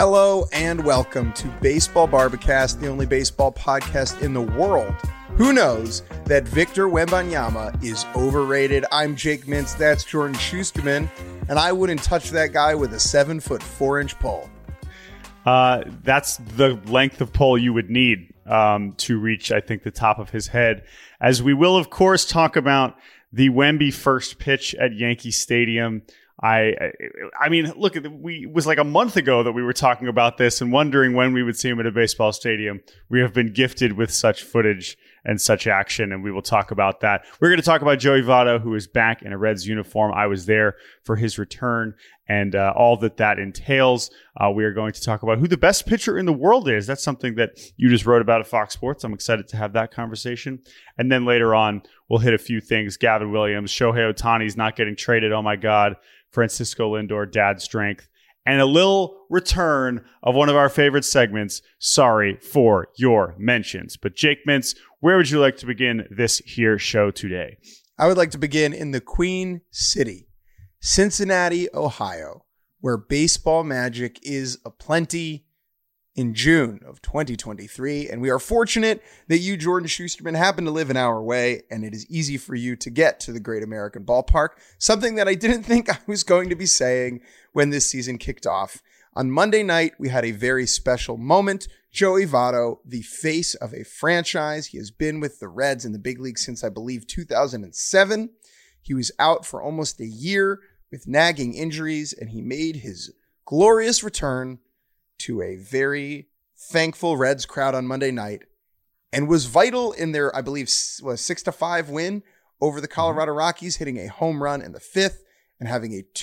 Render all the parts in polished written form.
Hello and welcome to Baseball Barbacast, the only baseball podcast in the world. Who knows that Victor Wembanyama is overrated? I'm Jake Mintz, that's Jordan Schusterman, and I wouldn't touch that guy with a 7'4" pole. That's the length of pole you would need to reach, I think, the top of his head. As we will, of course, talk about the Wemby first pitch at Yankee Stadium. I mean, look, it was like a month ago that we were talking about this and wondering when we would see him at a baseball stadium. We have been gifted with such footage and such action, and we will talk about that. We're going to talk about Joey Votto, who is back in a Reds uniform. I was there for his return and all that entails. We are going to talk about who the best pitcher in the world is. That's something that you just wrote about at Fox Sports. I'm excited to have that conversation. And then later on, we'll hit a few things. Gavin Williams, Shohei Ohtani's not getting traded. Oh, my God. Francisco Lindor, dad strength, and a little return of one of our favorite segments, Sorry for Your Mentions. But Jake Mintz, where would you like to begin this here show today? I would like to begin in the Queen City, Cincinnati, Ohio, where baseball magic is aplenty in June of 2023. And we are fortunate that you, Jordan Schusterman, happen to live an hour away, and it is easy for you to get to the Great American Ballpark, something that I didn't think I was going to be saying when this season kicked off. On Monday night, we had a very special moment. Joey Votto, the face of a franchise. He has been with the Reds in the big league since, I believe, 2007. He was out for almost a year with nagging injuries, and he made his glorious return to a very thankful Reds crowd on Monday night and was vital in their, I believe, 6-5 win over the Colorado Rockies, hitting a home run in the fifth and having a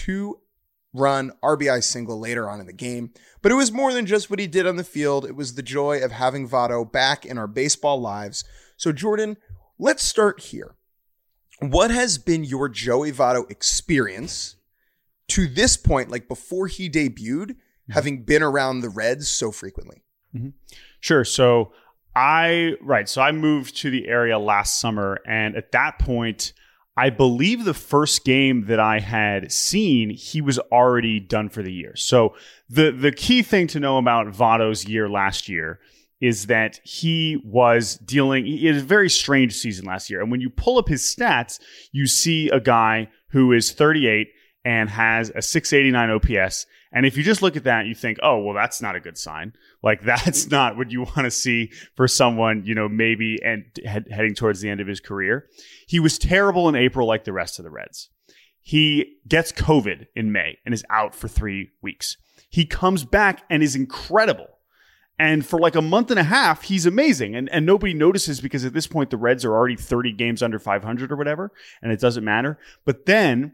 2-run RBI single later on in the game. But it was more than just what he did on the field. It was the joy of having Votto back in our baseball lives. So Jordan, let's start here. What has been your Joey Votto experience to this point, like before he debuted, having been around the Reds so frequently? Mm-hmm. Sure. So I moved to the area last summer, and at that point, I believe the first game that I had seen, he was already done for the year. So the key thing to know about Votto's year last year is that he had a very strange season last year. And when you pull up his stats, you see a guy who is 38 and has a 689 OPS. And if you just look at that, you think, oh, well, that's not a good sign. Like, that's not what you want to see for someone, maybe heading towards the end of his career. He was terrible in April like the rest of the Reds. He gets COVID in May and is out for 3 weeks. He comes back and is incredible. And for like a month and a half, he's amazing. And nobody notices because at this point, the Reds are already 30 games under 500 or whatever, and it doesn't matter. But then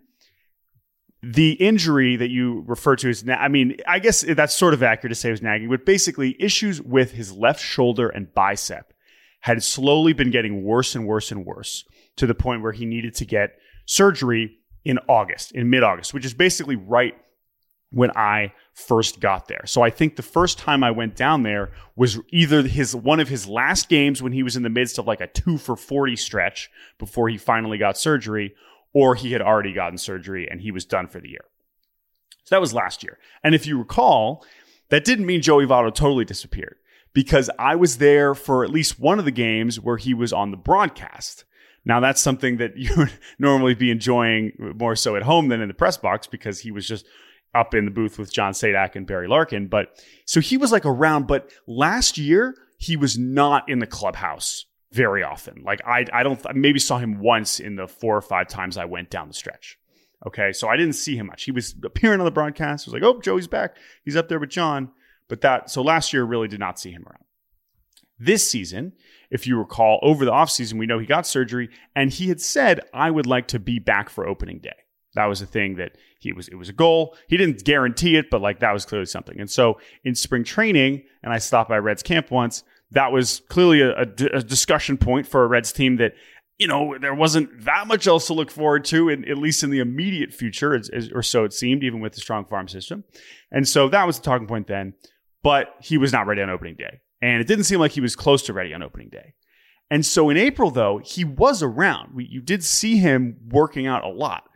the injury that you refer to as, I guess that's sort of accurate to say it was nagging, but basically issues with his left shoulder and bicep had slowly been getting worse and worse and worse to the point where he needed to get surgery in mid-August, which is basically right when I first got there. So I think the first time I went down there was either one of his last games when he was in the midst of like a 2-for-40 stretch before he finally got surgery, or he had already gotten surgery and he was done for the year. So that was last year. And if you recall, that didn't mean Joey Votto totally disappeared, because I was there for at least one of the games where he was on the broadcast. Now, that's something that you would normally be enjoying more so at home than in the press box, because he was just up in the booth with John Sadak and Barry Larkin. But so he was like around, but last year he was not in the clubhouse very often. Like I maybe saw him once in the 4 or 5 times I went down the stretch. Okay. So I didn't see him much. He was appearing on the broadcast. I was like, oh, Joey's back. He's up there with John. So last year really did not see him around. This season, if you recall, over the offseason, we know he got surgery and he had said, I would like to be back for opening day. That was a thing that it was a goal. He didn't guarantee it, but like that was clearly something. And so in spring training, and I stopped by Reds camp once, that was clearly a discussion point for a Reds team that, there wasn't that much else to look forward to, at least in the immediate future, or so it seemed, even with the strong farm system. And so that was the talking point then, but he was not ready on opening day. And it didn't seem like he was close to ready on opening day. And so in April, though, he was around. You did see him working out a lot.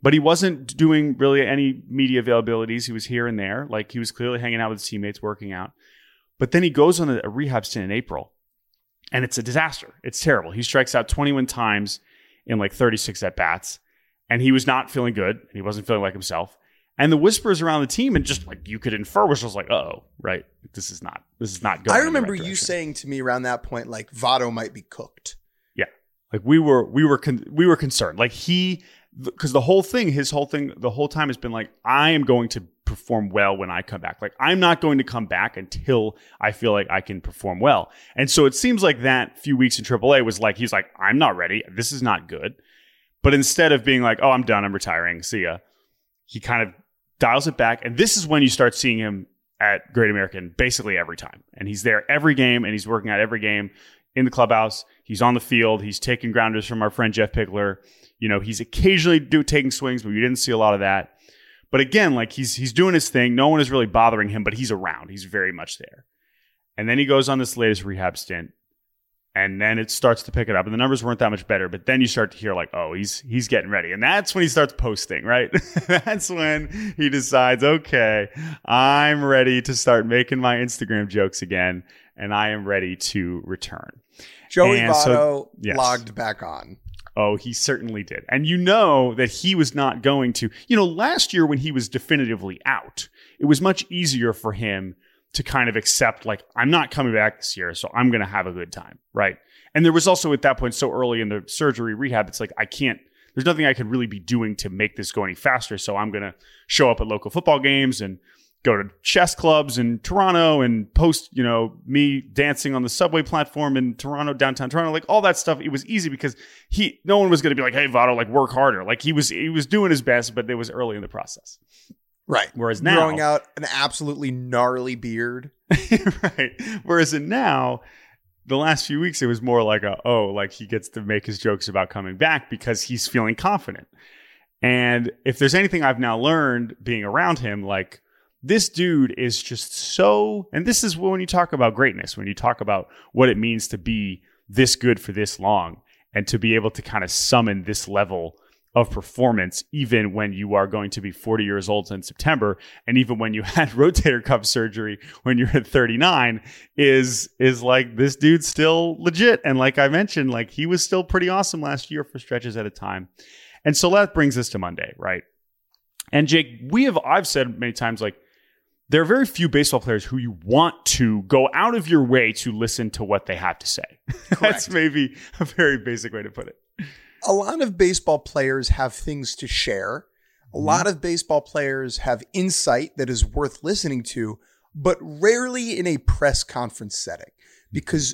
But he wasn't doing really any media availabilities. He was here and there. Like, he was clearly hanging out with his teammates, working out. But then he goes on a rehab stint in April, and it's a disaster. It's terrible. He strikes out 21 times in like 36 at-bats, and he was not feeling good, and he wasn't feeling like himself. And the whispers around the team, and just like you could infer, was just like, "Uh-oh, right? This is not going." I remember you saying to me around that point, like, Votto might be cooked. Yeah, like we were concerned. Like, because the whole time has been like, I am going to perform well when I come back. Like, I'm not going to come back until I feel like I can perform well. And so it seems like that few weeks in AAA was like, he's like, I'm not ready. This is not good. But instead of being like, oh, I'm done, I'm retiring, see ya, he kind of dials it back. And this is when you start seeing him at Great American basically every time. And he's there every game, and he's working out every game in the clubhouse. He's on the field. He's taking grounders from our friend Jeff Pickler. You know, he's occasionally taking swings, but we didn't see a lot of that. But again, like, he's doing his thing. No one is really bothering him, but he's around. He's very much there. And then he goes on this latest rehab stint, and then it starts to pick it up. And the numbers weren't that much better, but then you start to hear like, oh, he's getting ready. And that's when he starts posting, right? That's when he decides, okay, I'm ready to start making my Instagram jokes again, and I am ready to return. Joey Votto logged back on. Oh, he certainly did. And you know that he was not going to, you know, last year when he was definitively out, it was much easier for him to kind of accept, like, I'm not coming back this year, so I'm going to have a good time, right? And there was also at that point, so early in the surgery rehab, it's like, there's nothing I could really be doing to make this go any faster, so I'm going to show up at local football games and go to chess clubs in Toronto and post, you know, me dancing on the subway platform in Toronto, downtown Toronto, like all that stuff. It was easy because no one was going to be like, hey, Votto, like, work harder. Like, he was doing his best, but it was early in the process. Right. Whereas now, growing out an absolutely gnarly beard. Right. Whereas now, the last few weeks, it was more like he gets to make his jokes about coming back because he's feeling confident. And if there's anything I've now learned being around him, like, this dude is just so, and this is when you talk about greatness, when you talk about what it means to be this good for this long and to be able to kind of summon this level of performance, even when you are going to be 40 years old in September, and even when you had rotator cuff surgery when you're at 39, is like, this dude's still legit. And like I mentioned, like, he was still pretty awesome last year for stretches at a time. And so that brings us to Monday, right? And Jake, I've said many times, like, there are very few baseball players who you want to go out of your way to listen to what they have to say. That's maybe a very basic way to put it. A lot of baseball players have things to share. A lot of baseball players have insight that is worth listening to, but rarely in a press conference setting, because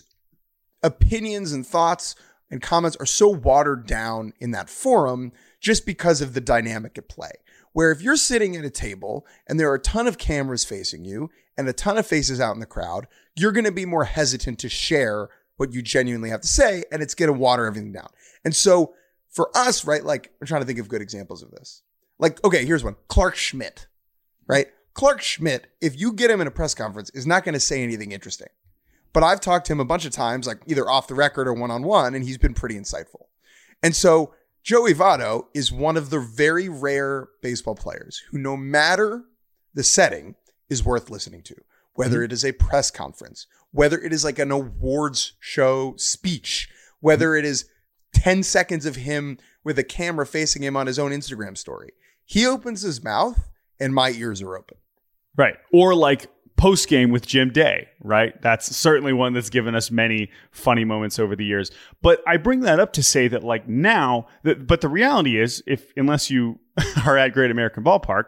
opinions and thoughts and comments are so watered down in that forum just because of the dynamic at play. Where if you're sitting at a table and there are a ton of cameras facing you and a ton of faces out in the crowd, you're going to be more hesitant to share what you genuinely have to say, and it's going to water everything down. And so for us, right, like, I'm trying to think of good examples of this. Like, okay, here's one. Clark Schmidt, right? Clark Schmidt, if you get him in a press conference, is not going to say anything interesting. But I've talked to him a bunch of times, like either off the record or one-on-one, and he's been pretty insightful. And so Joey Votto is one of the very rare baseball players who, no matter the setting, is worth listening to. Whether it is a press conference, whether it is like an awards show speech, whether it is 10 seconds of him with a camera facing him on his own Instagram story. He opens his mouth and my ears are open. Right. Or like post game with Jim Day, right? That's certainly one that's given us many funny moments over the years. But I bring that up to say that, like, now, but the reality is, unless you are at Great American Ballpark,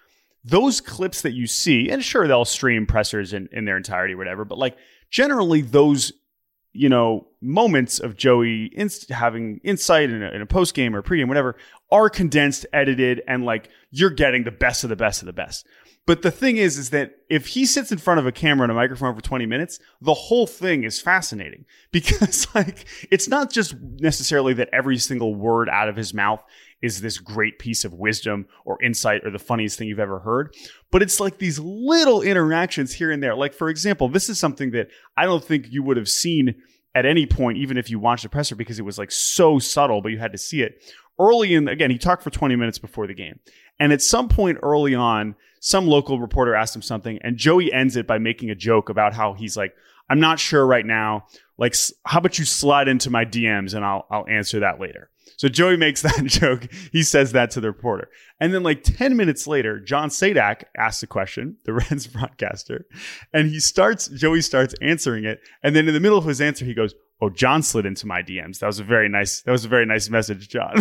those clips that you see, and sure, they'll stream pressers in their entirety or whatever, but like generally those, you know, moments of Joey having insight in a post game or pregame, whatever, are condensed, edited, and like you're getting the best of the best of the best. But the thing is that if he sits in front of a camera and a microphone for 20 minutes, the whole thing is fascinating because, like, it's not just necessarily that every single word out of his mouth is this great piece of wisdom or insight or the funniest thing you've ever heard, but it's like these little interactions here and there. Like, for example, this is something that I don't think you would have seen at any point, even if you watched the presser, because it was like so subtle, but you had to see it. again, he talked for 20 minutes before the game. And at some point early on, some local reporter asked him something, and Joey ends it by making a joke about how he's like, I'm not sure right now. Like, how about you slide into my DMs and I'll answer that later. So Joey makes that joke. He says that to the reporter. And then like 10 minutes later, John Sadak asks a question, the Reds broadcaster, and Joey starts answering it. And then in the middle of his answer, he goes, oh, John slid into my DMs. That was a very nice message, John.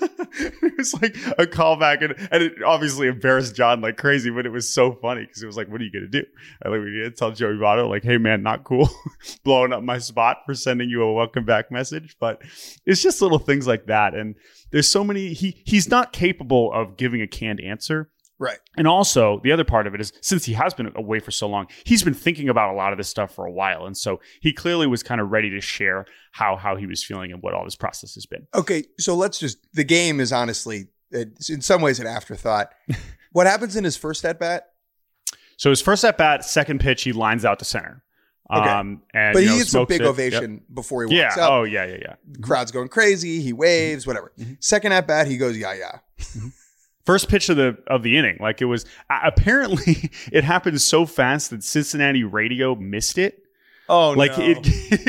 It was like a callback, and it obviously embarrassed John like crazy, but it was so funny because it was like, what are you going to do? And like, we need to tell Joey Votto, like, hey, man, not cool. Blowing up my spot for sending you a welcome back message. But it's just little things like that. And there's so many, he's not capable of giving a canned answer. Right. And also, the other part of it is, since he has been away for so long, he's been thinking about a lot of this stuff for a while. And so he clearly was kind of ready to share how he was feeling and what all this process has been. Okay, so the game is honestly, it's in some ways, an afterthought. What happens in his first at-bat? So his first at-bat, second pitch, he lines out to center. Okay. But he gets a big ovation before he walks up. Oh, yeah. The crowd's going crazy. He waves, whatever. Mm-hmm. Second at-bat, he goes, yeah. Mm-hmm. First pitch of the inning, like it was apparently it happened so fast that Cincinnati radio missed it. Oh, like no.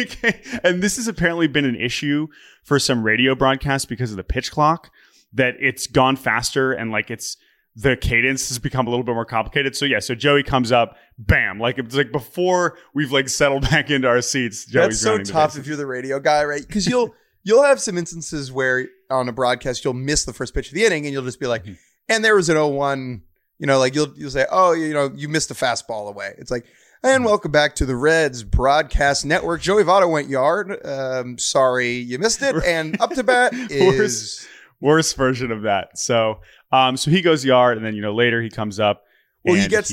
And this has apparently been an issue for some radio broadcasts because of the pitch clock, that it's gone faster and like the cadence has become a little bit more complicated. So yeah, so Joey comes up, bam, like it's like before we've like settled back into our seats. Joey's That's so tough if you're the radio guy, right? Because you'll have some instances where on a broadcast you'll miss the first pitch of the inning and you'll just be like, and there was an 0-1, like you'll say, oh, you missed a fastball away. It's like, and welcome back to the Reds broadcast network. Joey Votto went yard. Sorry you missed it. And up to bat is worst version of that. So he goes yard, and then later he comes up. Well, he gets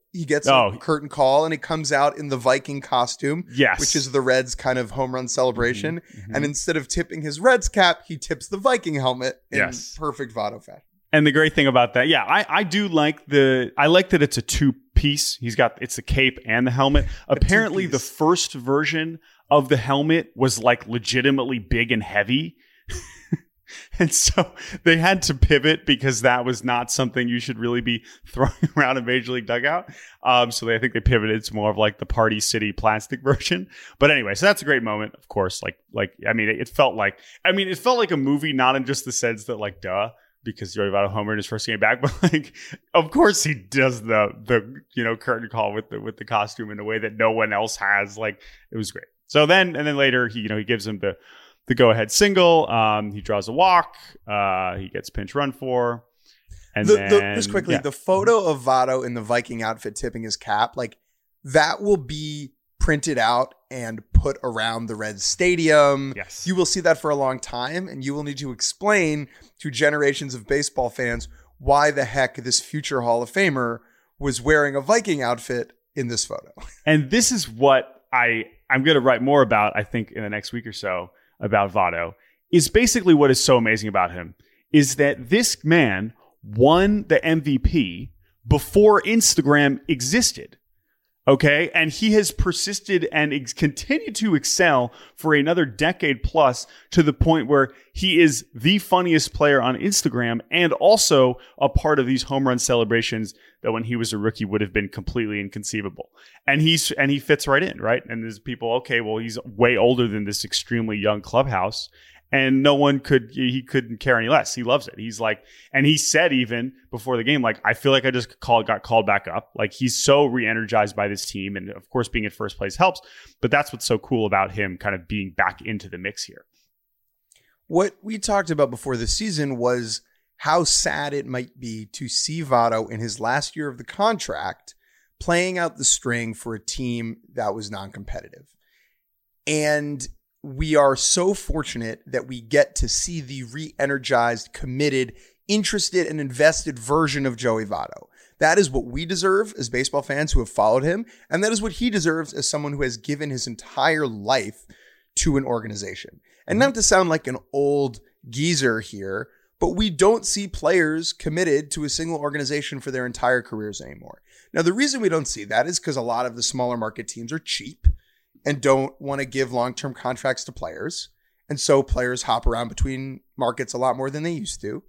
a curtain call, and he comes out in the Viking costume, yes, which is the Reds' kind of home run celebration. Mm-hmm. And instead of tipping his Reds cap, he tips the Viking helmet in perfect Votto fashion. And the great thing about that, I do like that it's a two-piece. It's the cape and the helmet. Apparently, the first version of the helmet was like legitimately big and heavy. And so they had to pivot because that was not something you should really be throwing around a Major League dugout. So I think they pivoted to more of like the Party City plastic version. But anyway, so that's a great moment, of course. It felt like a movie, not in just the sense that like, duh, because Joey Votto homered his first game back, but like, of course he does the curtain call with the costume in a way that no one else has. Like, it was great. So then later he gives him the go-ahead single. He draws a walk. He gets pinch run for. And just quickly, the photo of Votto in the Viking outfit tipping his cap, like that will be printed out and put around the Reds stadium. Yes. You will see that for a long time, and you will need to explain to generations of baseball fans why the heck this future Hall of Famer was wearing a Viking outfit in this photo. And this is what I'm going to write more about, I think, in the next week or so about Votto, is basically what is so amazing about him is that this man won the MVP before Instagram existed. Okay. And he has persisted and continued to excel for another decade plus, to the point where he is the funniest player on Instagram and also a part of these home run celebrations that when he was a rookie would have been completely inconceivable. And he fits right in, right? And there's people, okay, well, he's way older than this extremely young clubhouse. And he couldn't care any less. He loves it. He's like, and he said even before the game, like, I feel like I just got called back up. Like, he's so re-energized by this team. And of course, being in first place helps. But that's what's so cool about him kind of being back into the mix here. What we talked about before the season was how sad it might be to see Votto in his last year of the contract playing out the string for a team that was non-competitive. And we are so fortunate that we get to see the re-energized, committed, interested, and invested version of Joey Votto. That is what we deserve as baseball fans who have followed him, and that is what he deserves as someone who has given his entire life to an organization. And not to sound like an old geezer here, but we don't see players committed to a single organization for their entire careers anymore. Now, the reason we don't see that is because a lot of the smaller market teams are cheap and don't want to give long-term contracts to players. And so players hop around between markets a lot more than they used to.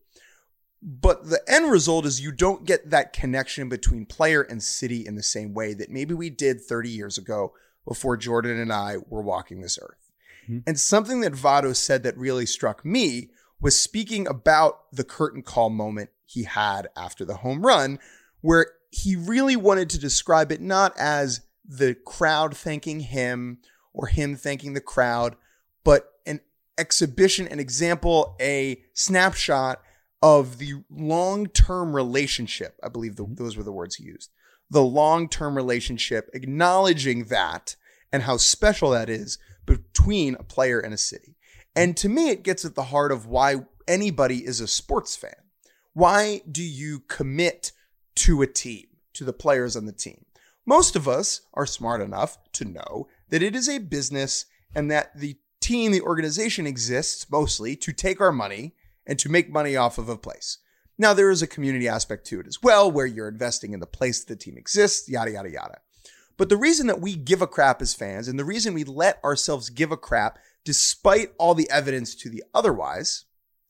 But the end result is you don't get that connection between player and city in the same way that maybe we did 30 years ago before Jordan and I were walking this earth. Mm-hmm. And something that Votto said that really struck me was speaking about the curtain call moment he had after the home run, where he really wanted to describe it not as the crowd thanking him or him thanking the crowd, but an exhibition, an example, a snapshot of the long-term relationship. I believe those were the words he used. The long-term relationship, acknowledging that and how special that is between a player and a city. And to me, it gets at the heart of why anybody is a sports fan. Why do you commit to a team, to the players on the team? Most of us are smart enough to know that it is a business and that the team, the organization exists mostly to take our money and to make money off of a place. Now, there is a community aspect to it as well, where you're investing in the place that the team exists, yada, yada, yada. But the reason that we give a crap as fans, and the reason we let ourselves give a crap despite all the evidence to the otherwise,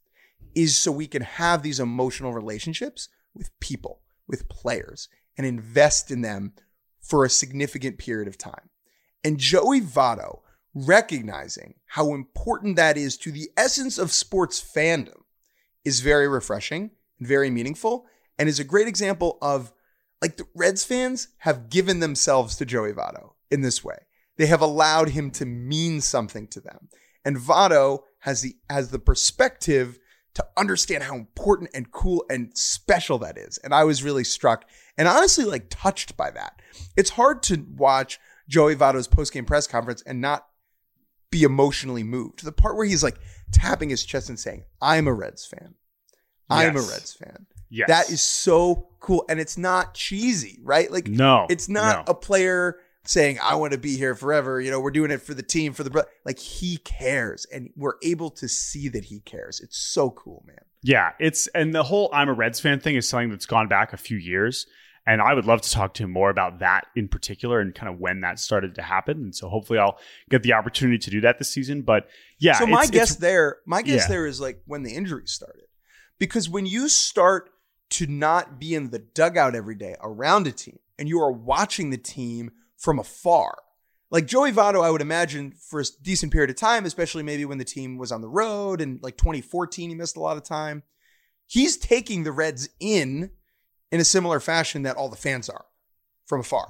is so we can have these emotional relationships with people, with players, and invest in them for a significant period of time. And Joey Votto, recognizing how important that is to the essence of sports fandom, is very refreshing and very meaningful, and is a great example of, like, the Reds fans have given themselves to Joey Votto in this way. They have allowed him to mean something to them. And Votto has the perspective to understand how important and cool and special that is. And I was really struck and honestly, like, touched by that. It's hard to watch Joey Votto's post-game press conference and not be emotionally moved to the part where he's like tapping his chest and saying, I'm a Reds fan. I'm a Reds fan. Yes. That is so cool. And it's not cheesy, right? Like, no, it's not a player saying, I want to be here forever. You know, we're doing it for the team, for the, like, he cares, and we're able to see that he cares. It's so cool, man. Yeah. And the whole I'm a Reds fan thing is something that's gone back a few years. And I would love to talk to him more about that in particular and kind of when that started to happen. And so hopefully I'll get the opportunity to do that this season. But yeah. So my guess there is like when the injuries started. Because when you start to not be in the dugout every day around a team and you are watching the team from afar, like Joey Votto, I would imagine for a decent period of time, especially maybe when the team was on the road and like 2014, he missed a lot of time. He's taking the Reds in a similar fashion that all the fans are from afar.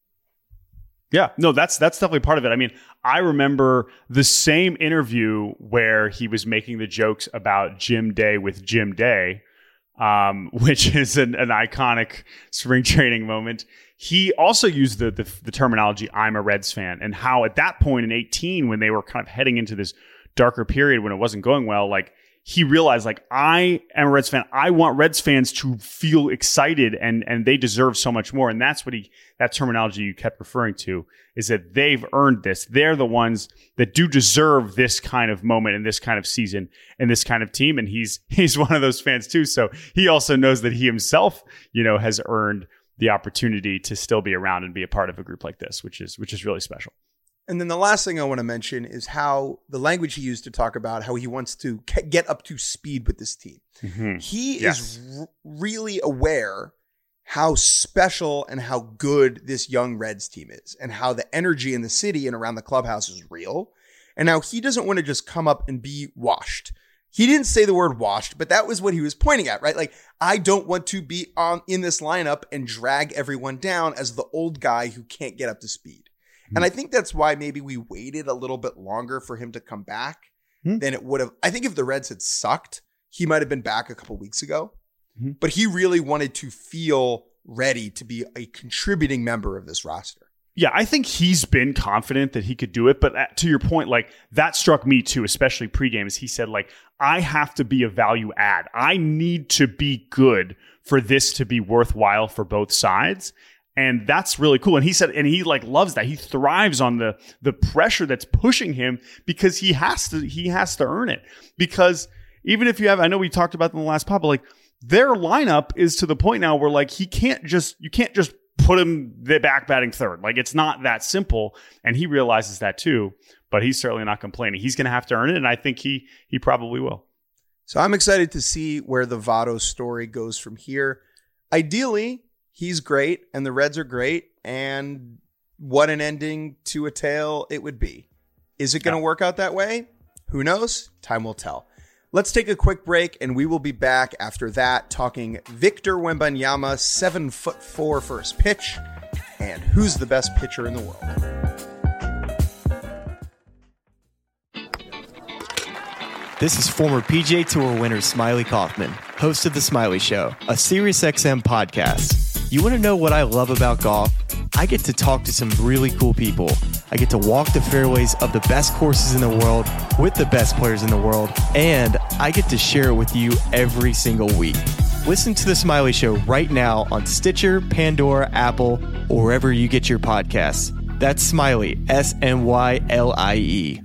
Yeah, no, that's definitely part of it. I mean, I remember the same interview where he was making the jokes about Jim Day with Jim Day, which is an iconic spring training moment. He also used the terminology, I'm a Reds fan, and how at that point in 2018, when they were kind of heading into this darker period when it wasn't going well, like, he realized, like, I am a Reds fan. I want Reds fans to feel excited, and they deserve so much more. And that's what that terminology you kept referring to, is that they've earned this. They're the ones that do deserve this kind of moment and this kind of season and this kind of team. And he's one of those fans too. So he also knows that he himself, has earned the opportunity to still be around and be a part of a group like this, which is really special. And then the last thing I want to mention is how the language he used to talk about how he wants to get up to speed with this team. Mm-hmm. He is really aware how special and how good this young Reds team is, and how the energy in the city and around the clubhouse is real, and how he doesn't want to just come up and be washed. He didn't say the word washed, but that was what he was pointing at, right? Like, I don't want to be in this lineup and drag everyone down as the old guy who can't get up to speed. And I think that's why maybe we waited a little bit longer for him to come back than it would have. I think if the Reds had sucked, he might have been back a couple weeks ago. But he really wanted to feel ready to be a contributing member of this roster. Yeah, I think he's been confident that he could do it. But to your point, like, that struck me too, especially pregame, as he said, like, I have to be a value add. I need to be good for this to be worthwhile for both sides. And that's really cool. And he said, and he like loves that. He thrives on the pressure that's pushing him, because he has to earn it. Because even if I know we talked about in the last pod, but like, their lineup is to the point now where, like, you can't just put him the back batting third. Like, it's not that simple. And he realizes that too, but he's certainly not complaining. He's going to have to earn it. And I think he probably will. So I'm excited to see where the Votto story goes from here. Ideally, he's great and the Reds are great. And what an ending to a tale it would be. Is it going to work out that way? Who knows? Time will tell. Let's take a quick break, and we will be back after that talking Victor Wembanyama, 7'4" first pitch, and who's the best pitcher in the world. This is former PGA Tour winner Smiley Kaufman, host of The Smiley Show, a SiriusXM podcast. You want to know what I love about golf? I get to talk to some really cool people. I get to walk the fairways of the best courses in the world with the best players in the world, and I get to share it with you every single week. Listen to The Smiley Show right now on Stitcher, Pandora, Apple, or wherever you get your podcasts. That's Smiley, Smyle.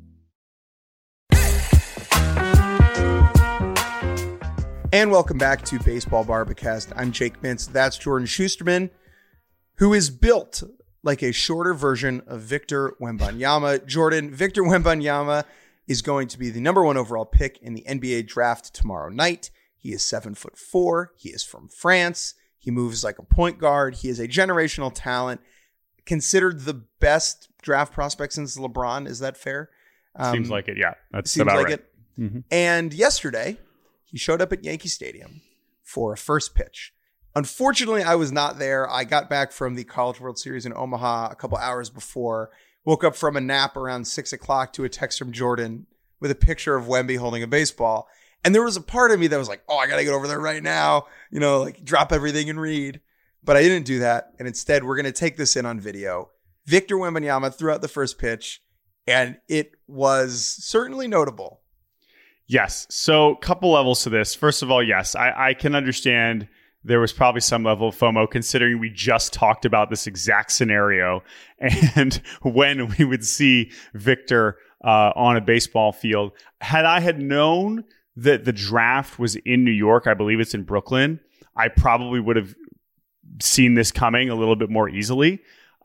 And welcome back to Baseball Barbacast. I'm Jake Mintz. That's Jordan Schusterman, who is built like a shorter version of Victor Wembanyama. Jordan, Victor Wembanyama is going to be the number 1 overall pick in the NBA draft tomorrow night. He is 7'4". He is from France. He moves like a point guard. He is a generational talent, considered the best draft prospect since LeBron. Is that fair? Seems like it. Yeah, that's seems about like right. it. Mm-hmm. And yesterday, he showed up at Yankee Stadium for a first pitch. Unfortunately, I was not there. I got back from the College World Series in Omaha a couple hours before. Woke up from a nap around 6 o'clock to a text from Jordan with a picture of Wemby holding a baseball. And there was a part of me that was like, oh, I got to get over there right now. You know, like drop everything and read. But I didn't do that. And instead, we're going to take this in on video. Victor Wembanyama threw out the first pitch, and it was certainly notable. Yes. So couple levels to this. First of all, yes, I can understand there was probably some level of FOMO considering we just talked about this exact scenario and when we would see Victor on a baseball field. Had I had known that the draft was in New York, I believe it's in Brooklyn, I probably would have seen this coming a little bit more easily.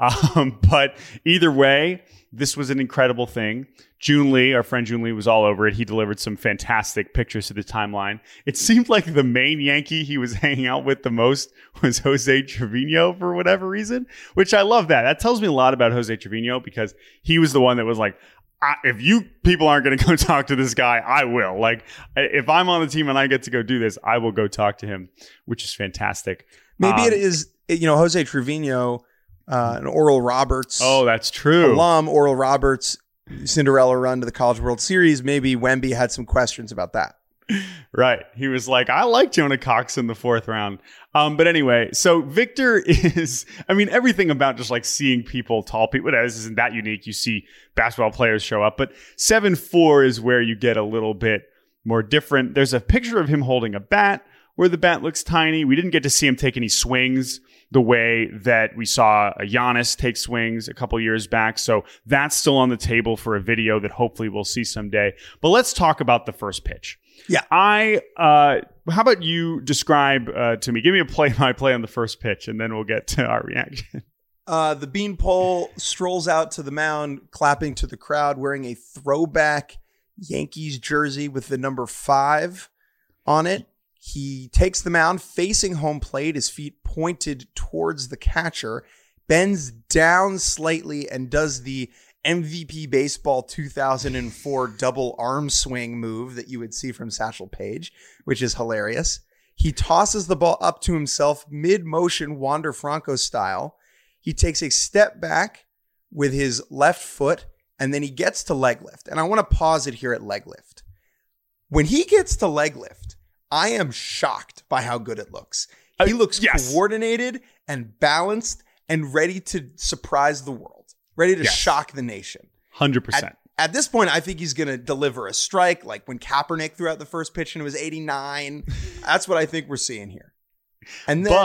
But either way, this was an incredible thing. June Lee, our friend June Lee, was all over it. He delivered some fantastic pictures to the timeline. It seemed like the main Yankee he was hanging out with the most was Jose Trevino for whatever reason, which I love that. That tells me a lot about Jose Trevino because he was the one that was like, if you people aren't going to go talk to this guy, I will. Like, if I'm on the team and I get to go do this, I will go talk to him, which is fantastic. Maybe it is, Jose Trevino, an Oral Roberts. Oh, that's true. Alum, Oral Roberts, Cinderella run to the College World Series. Maybe Wemby had some questions about that. Right. He was like, I like Jonah Cox in the 4th round. But anyway, so Victor is, everything about just like seeing people, tall people, this isn't that unique. You see basketball players show up, but 7'4" is where you get a little bit more different. There's a picture of him holding a bat where the bat looks tiny. We didn't get to see him take any swings the way that we saw Giannis take swings a couple years back. So that's still on the table for a video that hopefully we'll see someday. But let's talk about the first pitch. Yeah. How about you describe to me, give me a play-by-play on the first pitch, and then we'll get to our reaction. The Beanpole strolls out to the mound, clapping to the crowd, wearing a throwback Yankees jersey with the number 5 on it. He takes the mound facing home plate, his feet pointed towards the catcher, bends down slightly and does the MVP Baseball 2004 double arm swing move that you would see from Satchel Paige, which is hilarious. He tosses the ball up to himself mid-motion Wander Franco style. He takes a step back with his left foot, and then he gets to leg lift. And I want to pause it here at leg lift. When he gets to leg lift, I am shocked by how good it looks. He looks coordinated and balanced and ready to surprise the world, ready to shock the nation. 100%. At this point, I think he's going to deliver a strike like when Kaepernick threw out the first pitch and it was 89. That's what I think we're seeing here. And then,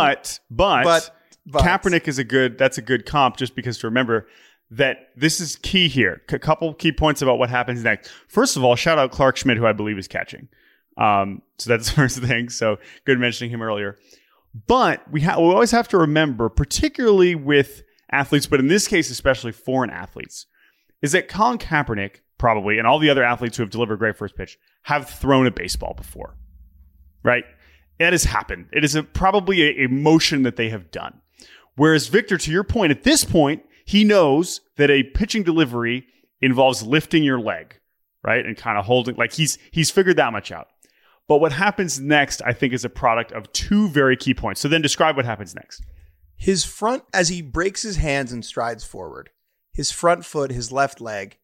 but Kaepernick is that's a good comp just because to remember that this is key here. A couple key points about what happens next. First of all, shout out Clark Schmidt, who I believe is catching. So that's the first thing. So good mentioning him earlier. But we always have to remember, particularly with athletes, but in this case, especially foreign athletes, is that Colin Kaepernick probably, and all the other athletes who have delivered great first pitch, have thrown a baseball before, right? That has happened. It is probably a motion that they have done. Whereas Victor, to your point, at this point, he knows that a pitching delivery involves lifting your leg, right? And kind of holding, like he's figured that much out. But what happens next, I think, is a product of two very key points. So then describe what happens next. His front, as he breaks his hands and strides forward, his front foot, his left leg,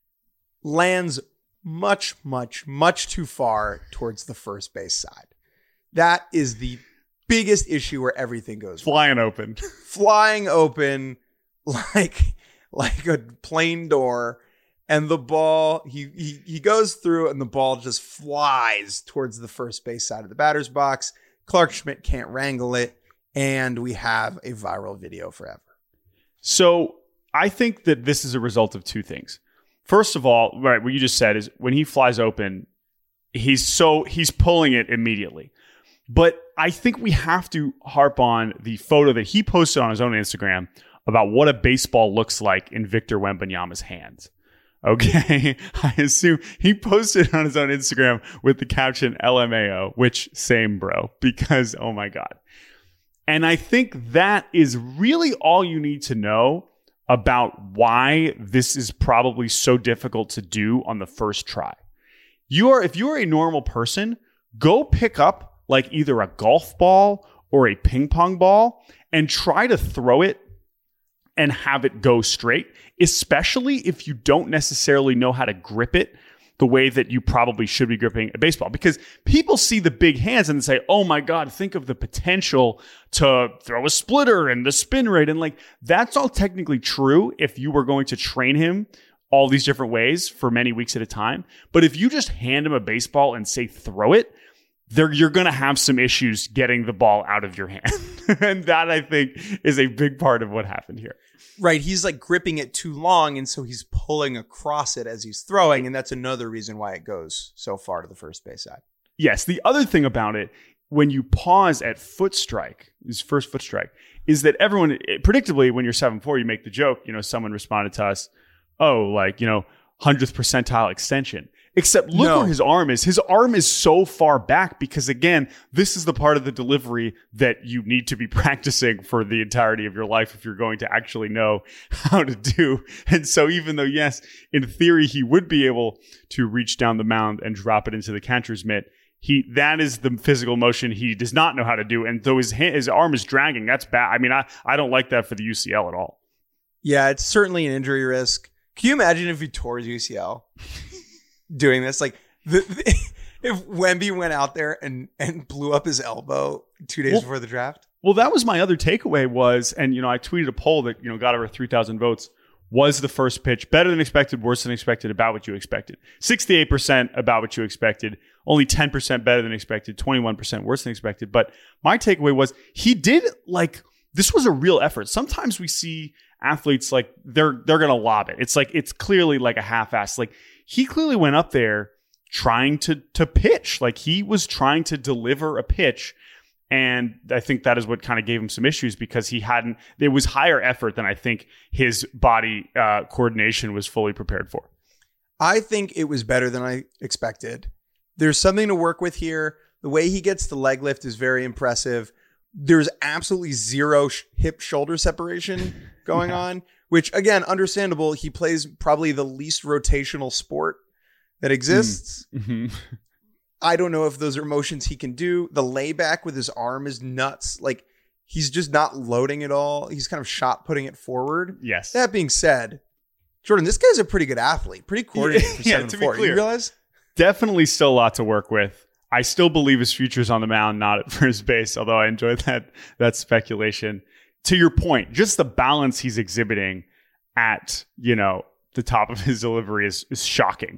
lands much, much, much too far towards the first base side. That is the biggest issue where everything goes flying open. Flying open like a plane door. And the ball, he goes through and the ball just flies towards the first base side of the batter's box. Clark Schmidt can't wrangle it. And we have a viral video forever. So I think that this is a result of two things. First of all, right, what you just said is when he flies open, he's pulling it immediately. But I think we have to harp on the photo that he posted on his own Instagram about what a baseball looks like in Victor Wembanyama's hands. Okay, I assume he posted on his own Instagram with the caption LMAO, which same bro, because oh my God. And I think that is really all you need to know about why this is probably so difficult to do on the first try. If you're a normal person, go pick up like either a golf ball or a ping pong ball and try to throw it and have it go straight, especially if you don't necessarily know how to grip it the way that you probably should be gripping a baseball. Because people see the big hands and say, oh my God, think of the potential to throw a splitter and the spin rate. And like, that's all technically true if you were going to train him all these different ways for many weeks at a time. But if you just hand him a baseball and say, throw it, you're going to have some issues getting the ball out of your hand. And that, I think, is a big part of what happened here. Right. He's like gripping it too long. And so he's pulling across it as he's throwing. And that's another reason why it goes so far to the first base side. Yes. The other thing about it, when you pause at foot strike, his first foot strike, is that everyone, predictably, when you're 7'4", you make the joke, someone responded to us, 100th percentile extension. Except look where his arm is. His arm is so far back because, again, this is the part of the delivery that you need to be practicing for the entirety of your life if you're going to actually know how to do. And so even though, yes, in theory, he would be able to reach down the mound and drop it into the catcher's mitt, that is the physical motion he does not know how to do. And though his arm is dragging, that's bad. I mean, I don't like that for the UCL at all. Yeah, it's certainly an injury risk. Can you imagine if he tore his UCL? Doing this, like if Wemby went out there and blew up his elbow 2 days before the draft. Well, that was my other takeaway was, and I tweeted a poll that got over 3,000 votes. Was the first pitch better than expected, worse than expected, about what you expected? 68% about what you expected, only 10% better than expected, 21% worse than expected. But my takeaway was he did this was a real effort. Sometimes we see athletes like they're gonna lob it. It's clearly like a half-ass. Like he clearly went up there trying to pitch. Like he was trying to deliver a pitch. And I think that is what kind of gave him some issues because there was higher effort than I think his body coordination was fully prepared for. I think it was better than I expected. There's something to work with here. The way he gets the leg lift is very impressive. There's absolutely zero hip shoulder separation going on, which again, understandable. He plays probably the least rotational sport that exists. Mm-hmm. I don't know if those are motions he can do. The layback with his arm is nuts. Like he's just not loading it all. He's kind of shot putting it forward. Yes. That being said, Jordan, this guy's a pretty good athlete, pretty coordinated for 7'4". You realize? Definitely still a lot to work with. I still believe his future's on the mound, not at first base, although I enjoyed that speculation. To your point, just the balance he's exhibiting at, the top of his delivery is shocking.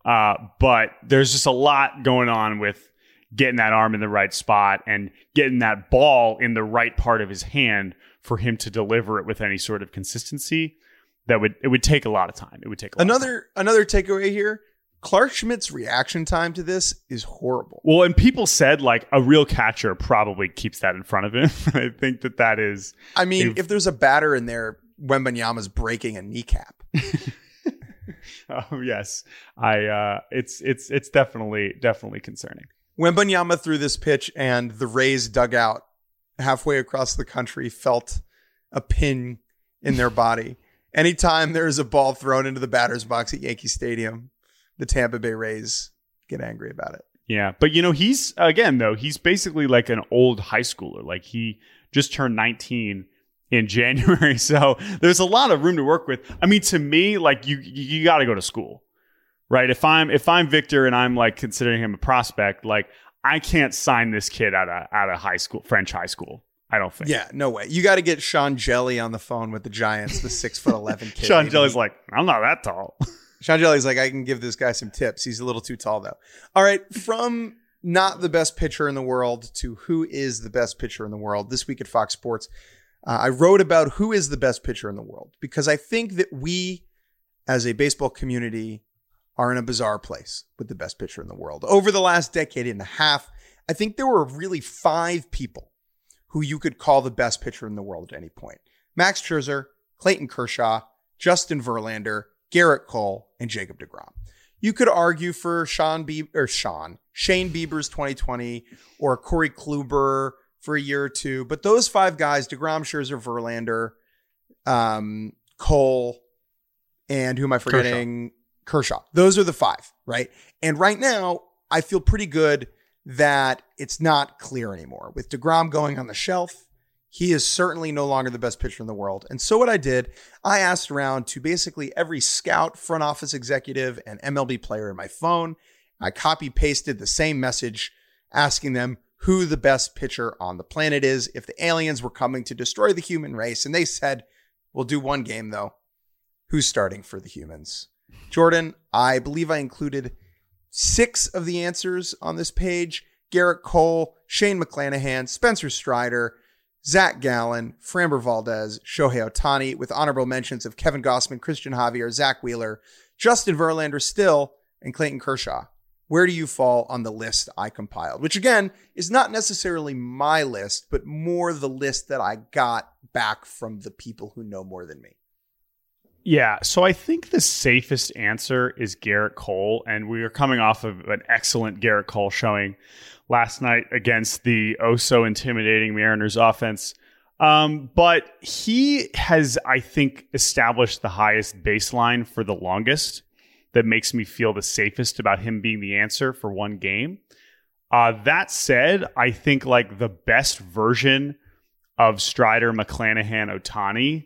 But there's just a lot going on with getting that arm in the right spot and getting that ball in the right part of his hand for him to deliver it with any sort of consistency. It would take a lot of time. It would take a lot of time. Another takeaway here. Clark Schmidt's reaction time to this is horrible. Well, and people said like a real catcher probably keeps that in front of him. I think that is. I mean, if there's a batter in there, Wembanyama's breaking a kneecap. Oh yes, it's definitely concerning. Wembanyama threw this pitch, and the Rays dugout halfway across the country felt a pin in their body. Anytime there is a ball thrown into the batter's box at Yankee Stadium, the Tampa Bay Rays get angry about it. Yeah, but he's basically like an old high schooler. Like he just turned 19 in January, so there's a lot of room to work with. I mean, to me, like you got to go to school, right? If I'm Victor and I'm like considering him a prospect, like I can't sign this kid out of high school, French high school. I don't think. Yeah, no way. You got to get Sean Jelly on the phone with the Giants, the 6'11" kid. Sean Jelly's like, I'm not that tall. Sean Jelly's like, I can give this guy some tips. He's a little too tall, though. All right, from not the best pitcher in the world to who is the best pitcher in the world. This week at Fox Sports, I wrote about who is the best pitcher in the world because I think that we, as a baseball community, are in a bizarre place with the best pitcher in the world. Over the last decade and a half, I think there were really 5 people who you could call the best pitcher in the world at any point. Max Scherzer, Clayton Kershaw, Justin Verlander, Garrett Cole, and Jacob deGrom. You could argue for Shane Bieber's 2020 or Corey Kluber for a year or two, but those 5 guys, DeGrom, Scherzer, Verlander, Cole, and who am I forgetting? Kershaw. Those are the 5, right? And right now, I feel pretty good that it's not clear anymore. With DeGrom going on the shelf, he is certainly no longer the best pitcher in the world. And so what I did, I asked around to basically every scout, front office executive, and MLB player in my phone. I copy pasted the same message asking them who the best pitcher on the planet is if the aliens were coming to destroy the human race. And they said, we'll do one game though. Who's starting for the humans? Jordan, I believe I included 6 of the answers on this page. Garrett Cole, Shane McClanahan, Spencer Strider, Zach Gallen, Framber Valdez, Shohei Ohtani, with honorable mentions of Kevin Gausman, Christian Javier, Zach Wheeler, Justin Verlander still, and Clayton Kershaw. Where do you fall on the list I compiled? Which again, is not necessarily my list, but more the list that I got back from the people who know more than me. Yeah, so I think the safest answer is Garrett Cole, and we are coming off of an excellent Garrett Cole showing last night against the oh-so-intimidating Mariners offense. But he has, I think, established the highest baseline for the longest that makes me feel the safest about him being the answer for one game. That said, I think like the best version of Strider, McClanahan, Ohtani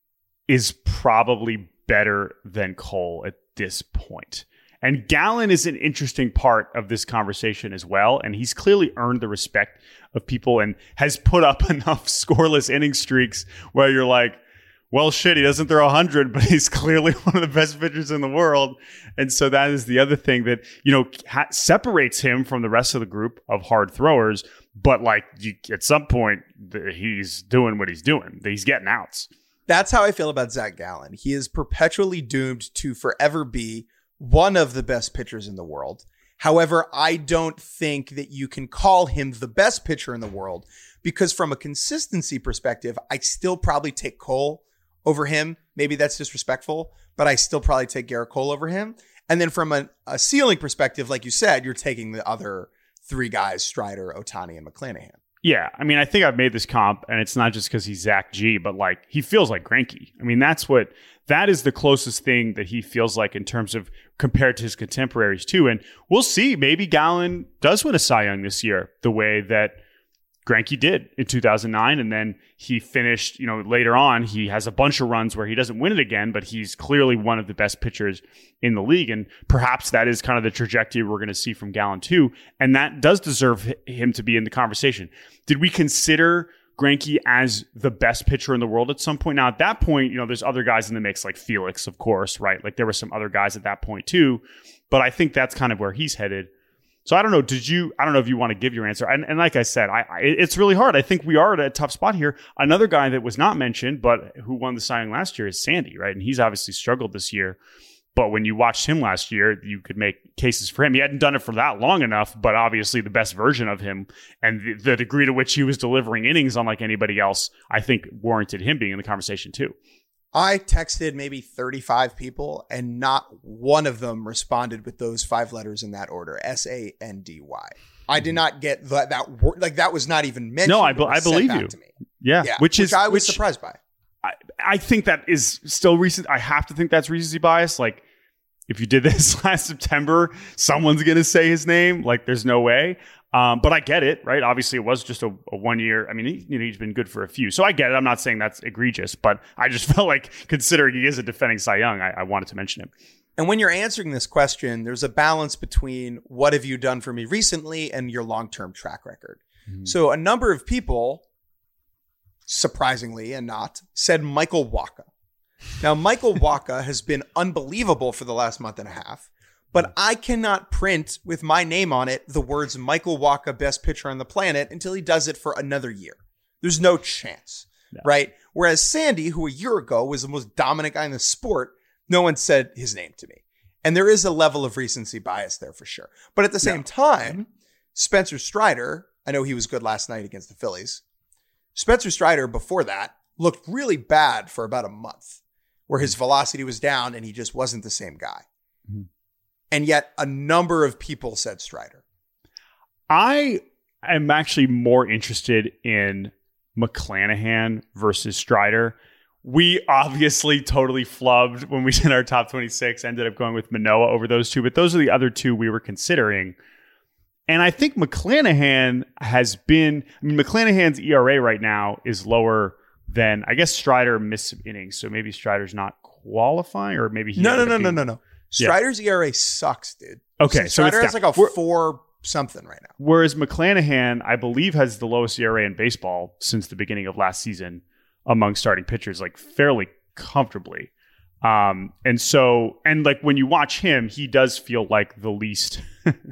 is probably better than Cole at this point. And Gallen is an interesting part of this conversation as well. And he's clearly earned the respect of people and has put up enough scoreless inning streaks where you're like, well, shit, he doesn't throw 100, but he's clearly one of the best pitchers in the world. And so that is the other thing that, separates him from the rest of the group of hard throwers. But like at some point, he's doing what he's doing. He's getting outs. That's how I feel about Zach Gallen. He is perpetually doomed to forever be one of the best pitchers in the world. However, I don't think that you can call him the best pitcher in the world because from a consistency perspective, I still probably take Cole over him. Maybe that's disrespectful, but I still probably take Garrett Cole over him. And then from a ceiling perspective, like you said, you're taking the other 3 guys, Strider, Ohtani, and McClanahan. Yeah, I mean, I think I've made this comp, and it's not just because he's Zach G, but like he feels like Greinke. I mean, that is the closest thing that he feels like in terms of compared to his contemporaries too. And we'll see, maybe Gallen does win a Cy Young this year, the way that Greinke did in 2009, and then he finished, later on, he has a bunch of runs where he doesn't win it again, but he's clearly one of the best pitchers in the league. And perhaps that is kind of the trajectory we're going to see from Gallen too. And that does deserve him to be in the conversation. Did we consider Greinke as the best pitcher in the world at some point? Now, at that point, there's other guys in the mix like Felix, of course, right? Like there were some other guys at that point too, but I think that's kind of where he's headed. So I don't know. I don't know if you want to give your answer. And like I said, it's really hard. I think we are at a tough spot here. Another guy that was not mentioned, but who won the Cy Young last year is Sandy, right? And he's obviously struggled this year. But when you watched him last year, you could make cases for him. He hadn't done it for that long enough, but obviously the best version of him and the degree to which he was delivering innings unlike anybody else, I think warranted him being in the conversation too. I texted maybe 35 people and not one of them responded with those 5 letters in that order, Sandy. I did not get that word. Like that was not even mentioned. No, I believe you. To me. Yeah. Which I was surprised by. I think that is still recent. I have to think that's recency bias. Like, if you did this last September, someone's going to say his name. Like, there's no way. But I get it, right? Obviously, it was just a 1 year. I mean, he's been good for a few. So I get it. I'm not saying that's egregious, but I just felt like, considering he is a defending Cy Young, I wanted to mention him. And when you're answering this question, there's a balance between what have you done for me recently and your long-term track record. Mm-hmm. So a number of people, surprisingly and not, said Michael Wacha. Now, Michael Wacha has been unbelievable for the last month and a half, but I cannot print with my name on it the words Michael Wacha, best pitcher on the planet, until he does it for another year. There's no chance, right? Whereas Sandy, who a year ago was the most dominant guy in the sport, no one said his name to me. And there is a level of recency bias there for sure. But at the same time, Spencer Strider, I know he was good last night against the Phillies. Spencer Strider, before that, looked really bad for about a month, where his velocity was down and he just wasn't the same guy. Mm-hmm. And yet a number of people said Strider. I am actually more interested in McClanahan versus Strider. We obviously totally flubbed when we did our top 26, ended up going with Manoah over those two, but those are the other two we were considering. And I think McClanahan has been, McClanahan's ERA right now is lower than, I guess Strider missed some innings, so maybe Strider's not qualifying, or maybe he... No. Strider's ERA sucks, dude. Okay, so Strider has like a 4 something right now. Whereas McClanahan, I believe, has the lowest ERA in baseball since the beginning of last season among starting pitchers, like fairly comfortably. And like when you watch him, he does feel like the least...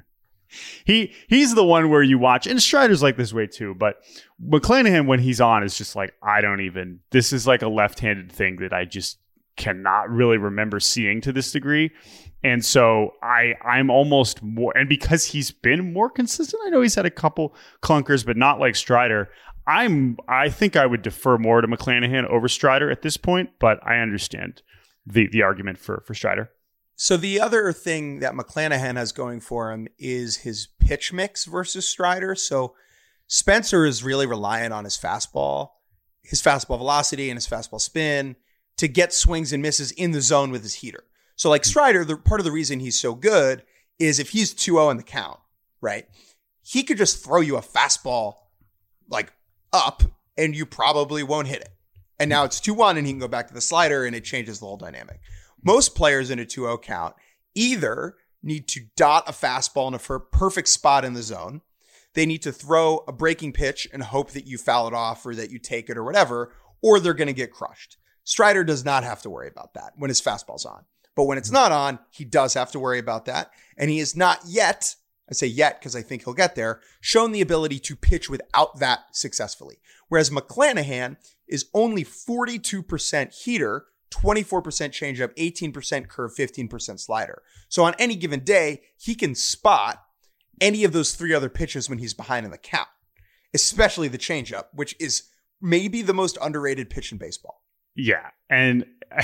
He's the one where you watch, and Strider's like this way too, but McClanahan, when he's on, is just like, this is like a left-handed thing that I just cannot really remember seeing to this degree. And so I'm almost more, and because he's been more consistent, I know he's had a couple clunkers, but not like Strider. I think I would defer more to McClanahan over Strider at this point, but I understand the argument for Strider. So the other thing that McClanahan has going for him is his pitch mix versus Strider. So Spencer is really reliant on his fastball velocity and his fastball spin to get swings and misses in the zone with his heater. So like Strider, part of the reason he's so good is if he's 2-0 in the count, right? He could just throw you a fastball like up and you probably won't hit it. And now it's 2-1 and he can go back to the slider and it changes the whole dynamic. Most players in a 2-0 count either need to dot a fastball in a perfect spot in the zone. They need to throw a breaking pitch and hope that you foul it off or that you take it or whatever, or they're going to get crushed. Strider does not have to worry about that when his fastball's on. But when it's not on, he does have to worry about that. And he has not yet, I say yet because I think he'll get there, shown the ability to pitch without that successfully. Whereas McClanahan is only 42% heater, 24% changeup, 18% curve, 15% slider. So on any given day, he can spot any of those 3 other pitches when he's behind in the count, especially the changeup, which is maybe the most underrated pitch in baseball. Yeah. And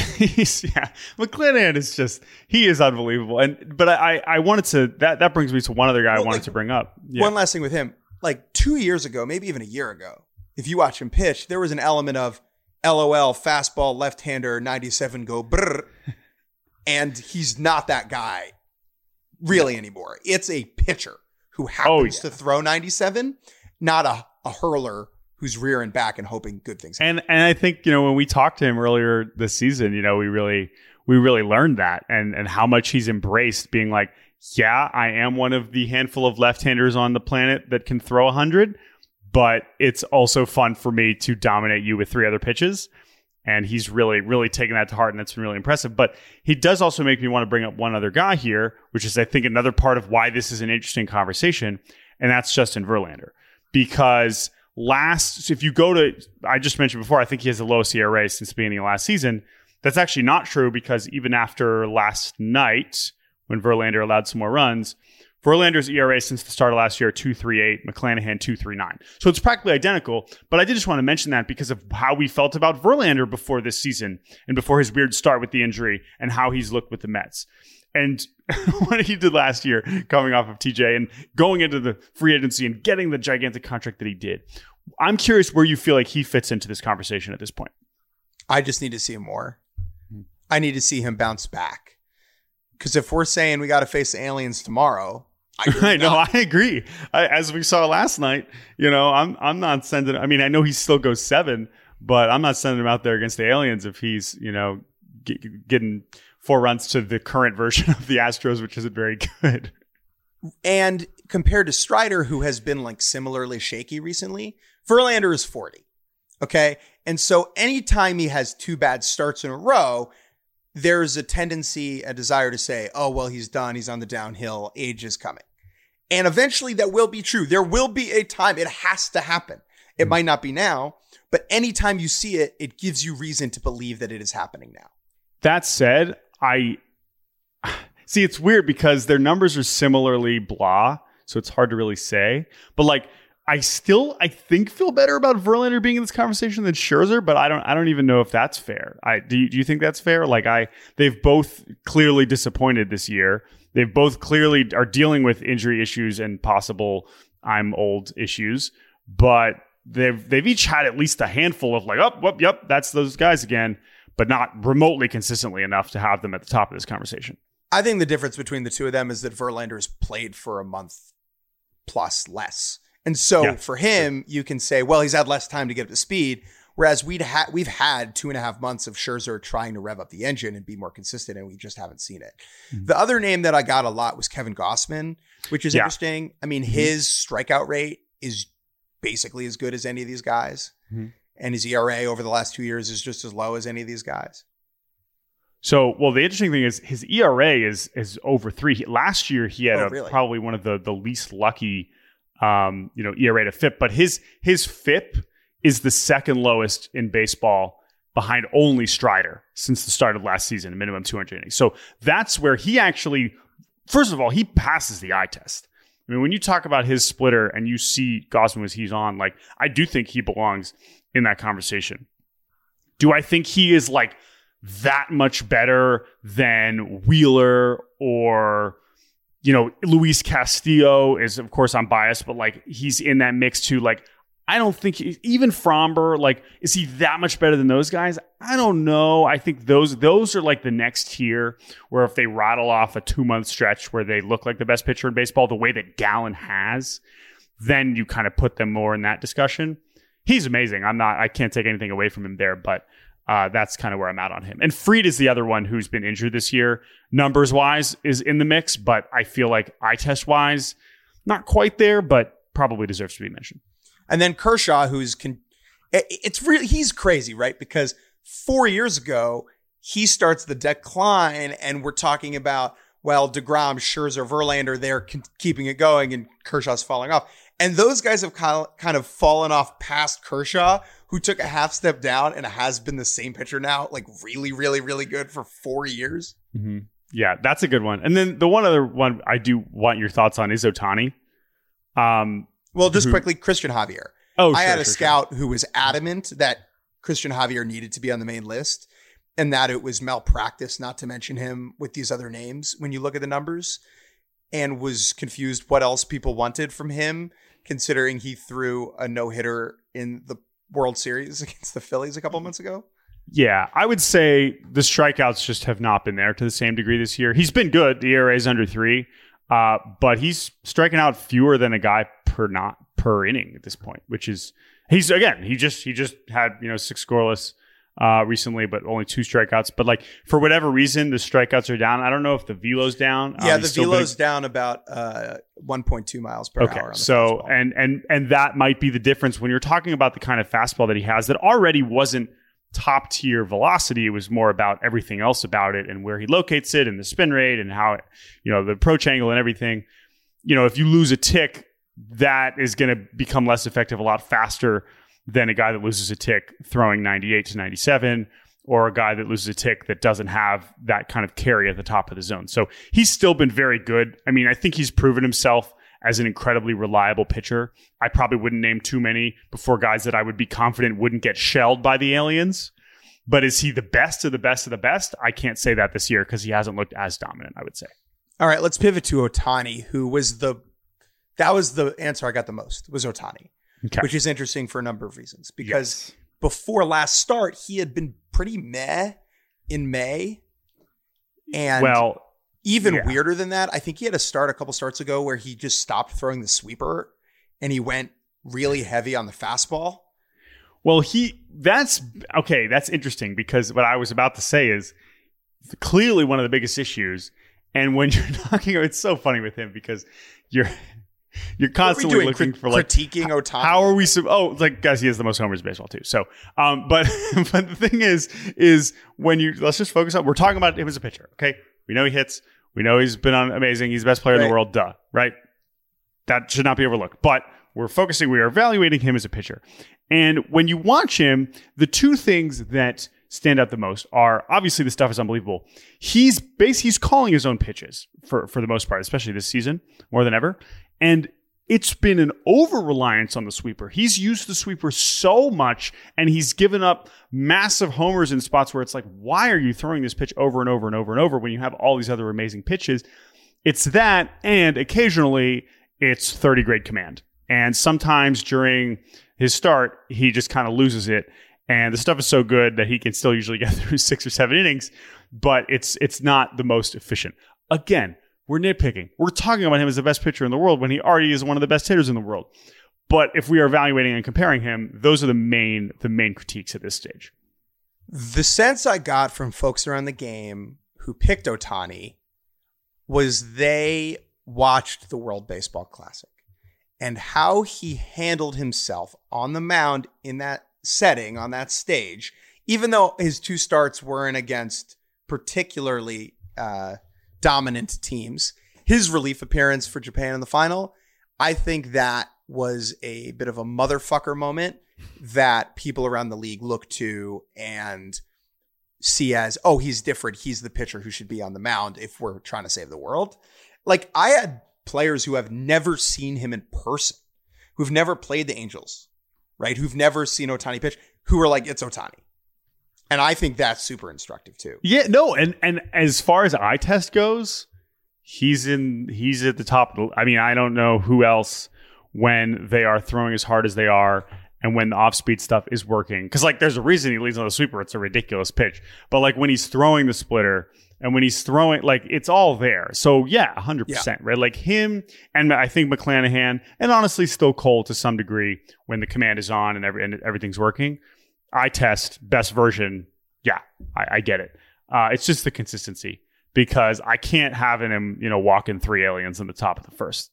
McClanahan is he is unbelievable. But I wanted to, that brings me to one other guy I wanted to bring up. Yeah. One last thing with him, like 2 years ago, maybe even a year ago, if you watch him pitch, there was an element of LOL, fastball, left-hander, 97, go brrr. And he's not that guy really anymore. It's a pitcher who happens to throw 97, not a hurler who's rearing back and hoping good things happen. And I think, when we talked to him earlier this season, we really learned that and how much he's embraced being like, yeah, I am one of the handful of left-handers on the planet that can throw 100, but it's also fun for me to dominate you with 3 other pitches. And he's really, really taken that to heart, and that's been really impressive. But he does also make me want to bring up one other guy here, which is, I think, another part of why this is an interesting conversation, and that's Justin Verlander. Because if you go to, I just mentioned before, I think he has the lowest ERA since the beginning of last season. That's actually not true because even after last night, when Verlander allowed some more runs, Verlander's ERA since the start of last year, 2.38, McClanahan 2.39. So it's practically identical, but I did just want to mention that because of how we felt about Verlander before this season and before his weird start with the injury and how he's looked with the Mets. And what he did last year, coming off of TJ and going into the free agency and getting the gigantic contract that he did. I'm curious where you feel like he fits into this conversation at this point. I just need to see him more. I need to see him bounce back. Because if we're saying we got to face the aliens tomorrow, I know, I agree. As we saw last night, I'm not sending. I mean, I know he still goes 7, but I'm not sending him out there against the aliens if he's getting 4 runs to the current version of the Astros, which isn't very good. And compared to Strider, who has been like similarly shaky recently, Verlander is 40. Okay, and so anytime he has 2 bad starts in a row, there's a tendency, a desire to say, oh, well, he's done. He's on the downhill. Age is coming. And eventually that will be true. There will be a time. It has to happen. It might not be now, but anytime you see it, it gives you reason to believe that it is happening now. That said, it's weird because their numbers are similarly blah, so it's hard to really say. But I think feel better about Verlander being in this conversation than Scherzer, but I don't even know if that's fair. Do you think that's fair? They've both clearly disappointed this year. They've both clearly are dealing with injury issues and possible I'm old issues, but they've each had at least a handful of yep, that's those guys again, but not remotely consistently enough to have them at the top of this conversation. I think the difference between the two of them is that Verlander's played for a month plus less. And so for him, you can say, well, he's had less time to get up to speed. Whereas we've had 2.5 months of Scherzer trying to rev up the engine and be more consistent, and we just haven't seen it. Mm-hmm. The other name that I got a lot was Kevin Gausman, which is interesting. I mean, his strikeout rate is basically as good as any of these guys. Mm-hmm. And his ERA over the last 2 years is just as low as any of these guys. So, the interesting thing is his ERA is over 3. Last year, he had probably one of the least lucky ERA to FIP, but his FIP is the second lowest in baseball behind only Strider since the start of last season, a minimum 200 innings. So that's where he actually, first of all, he passes the eye test. I mean, when you talk about his splitter and you see Gausman as he's on, I do think he belongs in that conversation. Do I think he is that much better than Wheeler or Luis Castillo? Is, of course, I'm biased, but he's in that mix too. I don't think even Fromber, is he that much better than those guys? I don't know. I think those are the next tier where if they rattle off a 2-month stretch where they look like the best pitcher in baseball, the way that Gallen has, then you kind of put them more in that discussion. He's amazing. I can't take anything away from him there, but that's kind of where I'm at on him. And Fried is the other one who's been injured this year. Numbers wise is in the mix, but I feel like eye test wise, not quite there, but probably deserves to be mentioned. And then Kershaw, he's crazy, right? Because 4 years ago, he starts the decline and we're talking about, DeGrom, Scherzer, Verlander, they're keeping it going and Kershaw's falling off. And those guys have kind of fallen off past Kershaw, who took a half step down and has been the same pitcher now, really, really, really good for 4 years. Mm-hmm. Yeah, that's a good one. And then the one other one I do want your thoughts on is Ohtani. Quickly, Christian Javier. I had a scout who was adamant that Christian Javier needed to be on the main list and that it was malpractice not to mention him with these other names when you look at the numbers, and was confused what else people wanted from him, considering he threw a no-hitter in the World Series against the Phillies a couple months ago. Yeah, I would say the strikeouts just have not been there to the same degree this year. He's been good. The ERA is under 3. But he's striking out fewer than a guy per inning at this point, which is he just had 6 scoreless recently, but only 2 strikeouts. But for whatever reason, the strikeouts are down. I don't know if the velo's down. Yeah, the velo's down about 1.2 miles per hour. On the so fastball. and that might be the difference when you're talking about the kind of fastball that he has that already wasn't top tier velocity. It was more about everything else about it and where he locates it and the spin rate and how the approach angle and everything. If you lose a tick, that is going to become less effective a lot faster than a guy that loses a tick throwing 98 to 97 or a guy that loses a tick that doesn't have that kind of carry at the top of the zone. So he's still been very good. I mean, I think he's proven himself as an incredibly reliable pitcher. I probably wouldn't name too many before guys that I would be confident wouldn't get shelled by the aliens. But is he the best of the best of the best? I can't say that this year because he hasn't looked as dominant, I would say. All right, let's pivot to Ohtani, who was that was the answer I got the most, was Ohtani, which is interesting for a number of reasons. Because before last start, he had been pretty meh in May. And even weirder than that, I think he had a couple starts ago where he just stopped throwing the sweeper and he went really heavy on the fastball. Well, that's interesting because what I was about to say is clearly one of the biggest issues. And when you're talking, it's so funny with him because you're constantly looking for critiquing Ohtani. How are we? Guys, he has the most homers in baseball too. So, but the thing is when let's just focus on, we're talking about him as a pitcher. Okay. We know he hits. We know he's been amazing. He's the best player in the world. Duh. Right. That should not be overlooked, but we are evaluating him as a pitcher. And when you watch him, the two things that stand out the most are obviously the stuff is unbelievable. He's calling his own pitches for the most part, especially this season more than ever. And it's been an over-reliance on the sweeper. He's used the sweeper so much, and he's given up massive homers in spots where it's like, why are you throwing this pitch over and over and over and over when you have all these other amazing pitches? It's that, and occasionally it's 30-grade command. And sometimes during his start, he just kind of loses it. And the stuff is so good that he can still usually get through 6 or 7 innings, but it's not the most efficient. Again, we're nitpicking. We're talking about him as the best pitcher in the world when he already is one of the best hitters in the world. But if we are evaluating and comparing him, those are the main critiques at this stage. The sense I got from folks around the game who picked Ohtani was they watched the World Baseball Classic and how he handled himself on the mound in that setting, on that stage, even though his 2 starts weren't against particularly dominant teams. His relief appearance for Japan in the final, I think that was a bit of a motherfucker moment that people around the league look to and see as, oh, he's different. He's the pitcher who should be on the mound if we're trying to save the world. Like, I had players who have never seen him in person, who've never played the Angels, right? Who've never seen Ohtani pitch, who were like, it's Ohtani. And I think that's super instructive too. Yeah, no, and as far as eye test goes, he's at the top. I mean, I don't know who else when they are throwing as hard as they are and when the off-speed stuff is working. Because, like, there's a reason he leads on the sweeper. It's a ridiculous pitch. But, like, when he's throwing the splitter and when he's throwing, like, it's all there. So, yeah, 100%, right? Like, him and I think McClanahan, and honestly still Cole to some degree when the command is on and everything's working. Eye test, best version, yeah, I get it. It's just the consistency. Because I can't have him, walking 3 aliens in the top of the first.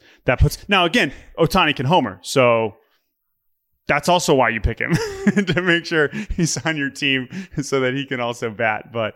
Now again, Ohtani can homer, so that's also why you pick him to make sure he's on your team so that he can also bat. But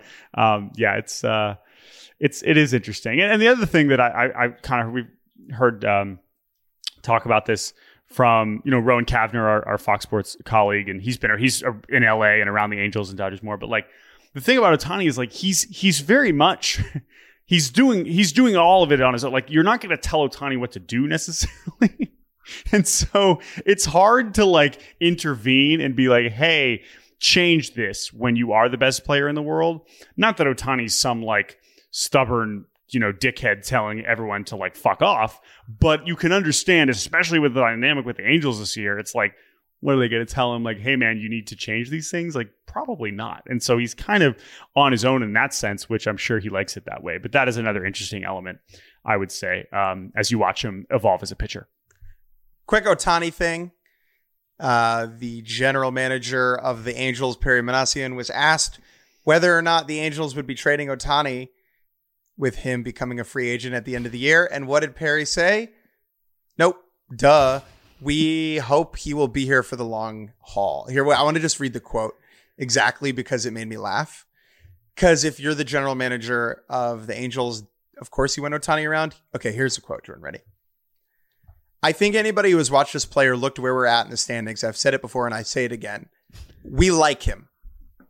it is interesting. And the other thing that we've heard talk about this from Rowan Cavner, our Fox Sports colleague, and he's in LA and around the Angels and Dodgers more, but like. The thing about Ohtani is like he's very much he's doing all of it on his own. Like, you're not going to tell Ohtani what to do necessarily. And so it's hard to like intervene and be like, hey, change this when you are the best player in the world. Not that Ohtani's some like stubborn, dickhead telling everyone to like fuck off, but you can understand, especially with the dynamic with the Angels this year, it's like, what are they going to tell him? Like, hey, man, you need to change these things? Like, probably not. And so he's kind of on his own in that sense, which I'm sure he likes it that way. But that is another interesting element, I would say, as you watch him evolve as a pitcher. Quick Ohtani thing. The general manager of the Angels, Perry Minasian, was asked whether or not the Angels would be trading Ohtani with him becoming a free agent at the end of the year. And what did Perry say? Nope. Duh. We hope he will be here for the long haul. Here, I want to just read the quote exactly because it made me laugh. Because if you're the general manager of the Angels, of course you want Ohtani around. Okay, here's the quote, Jordan. Ready? I think anybody who has watched this player looked where we're at in the standings. I've said it before and I say it again. We like him.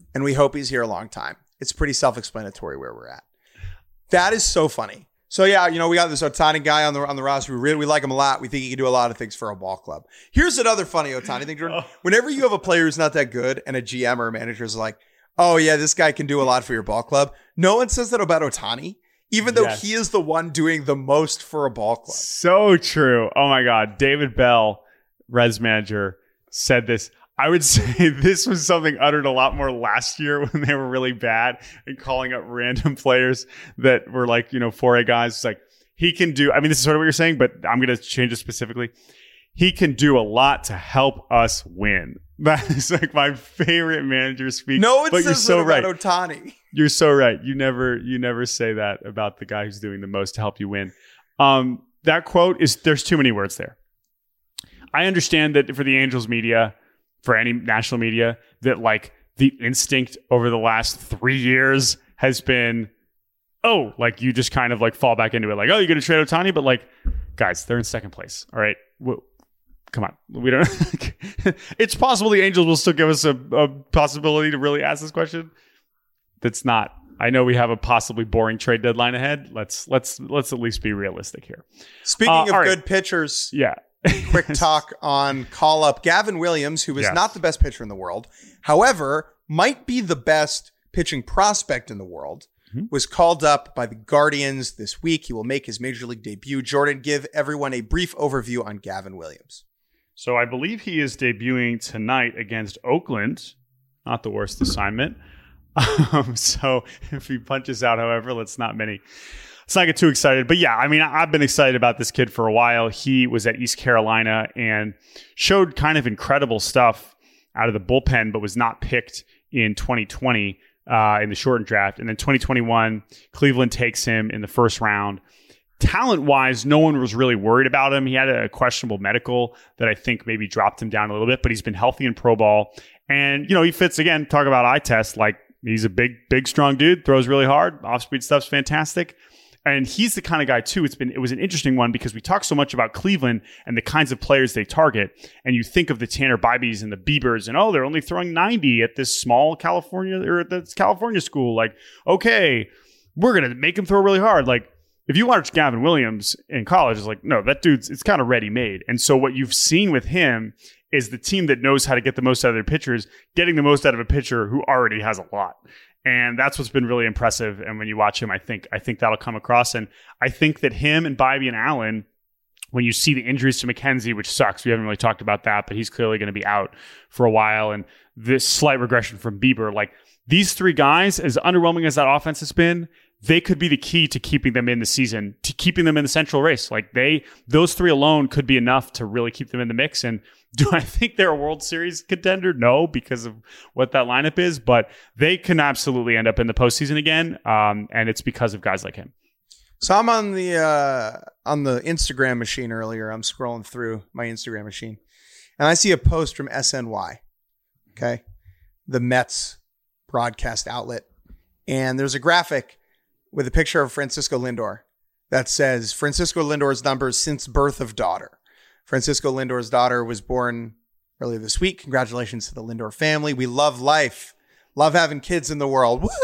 and we hope he's here a long time. It's pretty self-explanatory where we're at. That is so funny. So yeah, we got this Ohtani guy on the roster. We like him a lot. We think he can do a lot of things for a ball club. Here's another funny Ohtani thing, Jordan. Whenever you have a player who's not that good and a GM or a manager is like, oh yeah, this guy can do a lot for your ball club. No one says that about Ohtani, even though he is the one doing the most for a ball club. So true. Oh my God. David Bell, Reds manager, said this. I would say this was something uttered a lot more last year when they were really bad and calling up random players that were like, 4A guys. It's like, he can do, this is sort of what you're saying, but I'm going to change it specifically. He can do a lot to help us win. That is like my favorite manager speak. No one but says you're so that about right. Ohtani. You're so right. You never say that about the guy who's doing the most to help you win. That quote is, there's too many words there. I understand that for the Angels media, for any national media, that like the instinct over the last 3 years has been, you just kind of like fall back into it. Like, you're going to trade Ohtani, but like, guys, they're in second place. All right. Come on. We don't. It's possible the Angels will still give us a possibility to really ask this question. That's not. I know we have a possibly boring trade deadline ahead. Let's at least be realistic here. Speaking of good pitchers, yeah. Quick talk on call up Gavin Williams, who is not the best pitcher in the world. However, might be the best pitching prospect in the world. Was called up by the Guardians this week. He will make his major league debut. Jordan, give everyone a brief overview on Gavin Williams. So I believe he is debuting tonight against Oakland. Not the worst assignment. So if he punches out, however, let's not get too excited. But yeah, I've been excited about this kid for a while. He was at East Carolina and showed kind of incredible stuff out of the bullpen, but was not picked in 2020 in the shortened draft. And then 2021, Cleveland takes him in the first round. Talent-wise, no one was really worried about him. He had a questionable medical that I think maybe dropped him down a little bit, but he's been healthy in pro ball. And, he fits, again, talk about eye test, like he's a big, strong dude, throws really hard. Off-speed stuff's fantastic. And he's the kind of guy, too. It was an interesting one because we talk so much about Cleveland and the kinds of players they target. And you think of the Tanner Bibees and the Biebers and, they're only throwing 90 at this small California or at this California school. Like, okay, we're going to make him throw really hard. Like, if you watch Gavin Williams in college, it's like, no, that dude's, it's kind of ready-made. And so what you've seen with him is the team that knows how to get the most out of their pitchers, getting the most out of a pitcher who already has a lot. And that's what's been really impressive. And when you watch him, I think that'll come across. And I think that him and Bibee and Allen, when you see the injuries to McKenzie, which sucks, we haven't really talked about that, but he's clearly going to be out for a while. And this slight regression from Bieber, like these three guys, as underwhelming as that offense has been, they could be the key to keeping them in the season, to keeping them in the Central race. Like those three alone could be enough to really keep them in the mix. And do I think they're a World Series contender? No, because of what that lineup is, but they can absolutely end up in the postseason again. And it's because of guys like him. So I'm on the Instagram machine earlier. I'm scrolling through my Instagram machine and I see a post from SNY. Okay. The Mets broadcast outlet. And there's a graphic with a picture of Francisco Lindor that says Francisco Lindor's numbers since birth of daughter. Francisco Lindor's daughter was born earlier this week. Congratulations to the Lindor family. We love life. Love having kids in the world. Woo!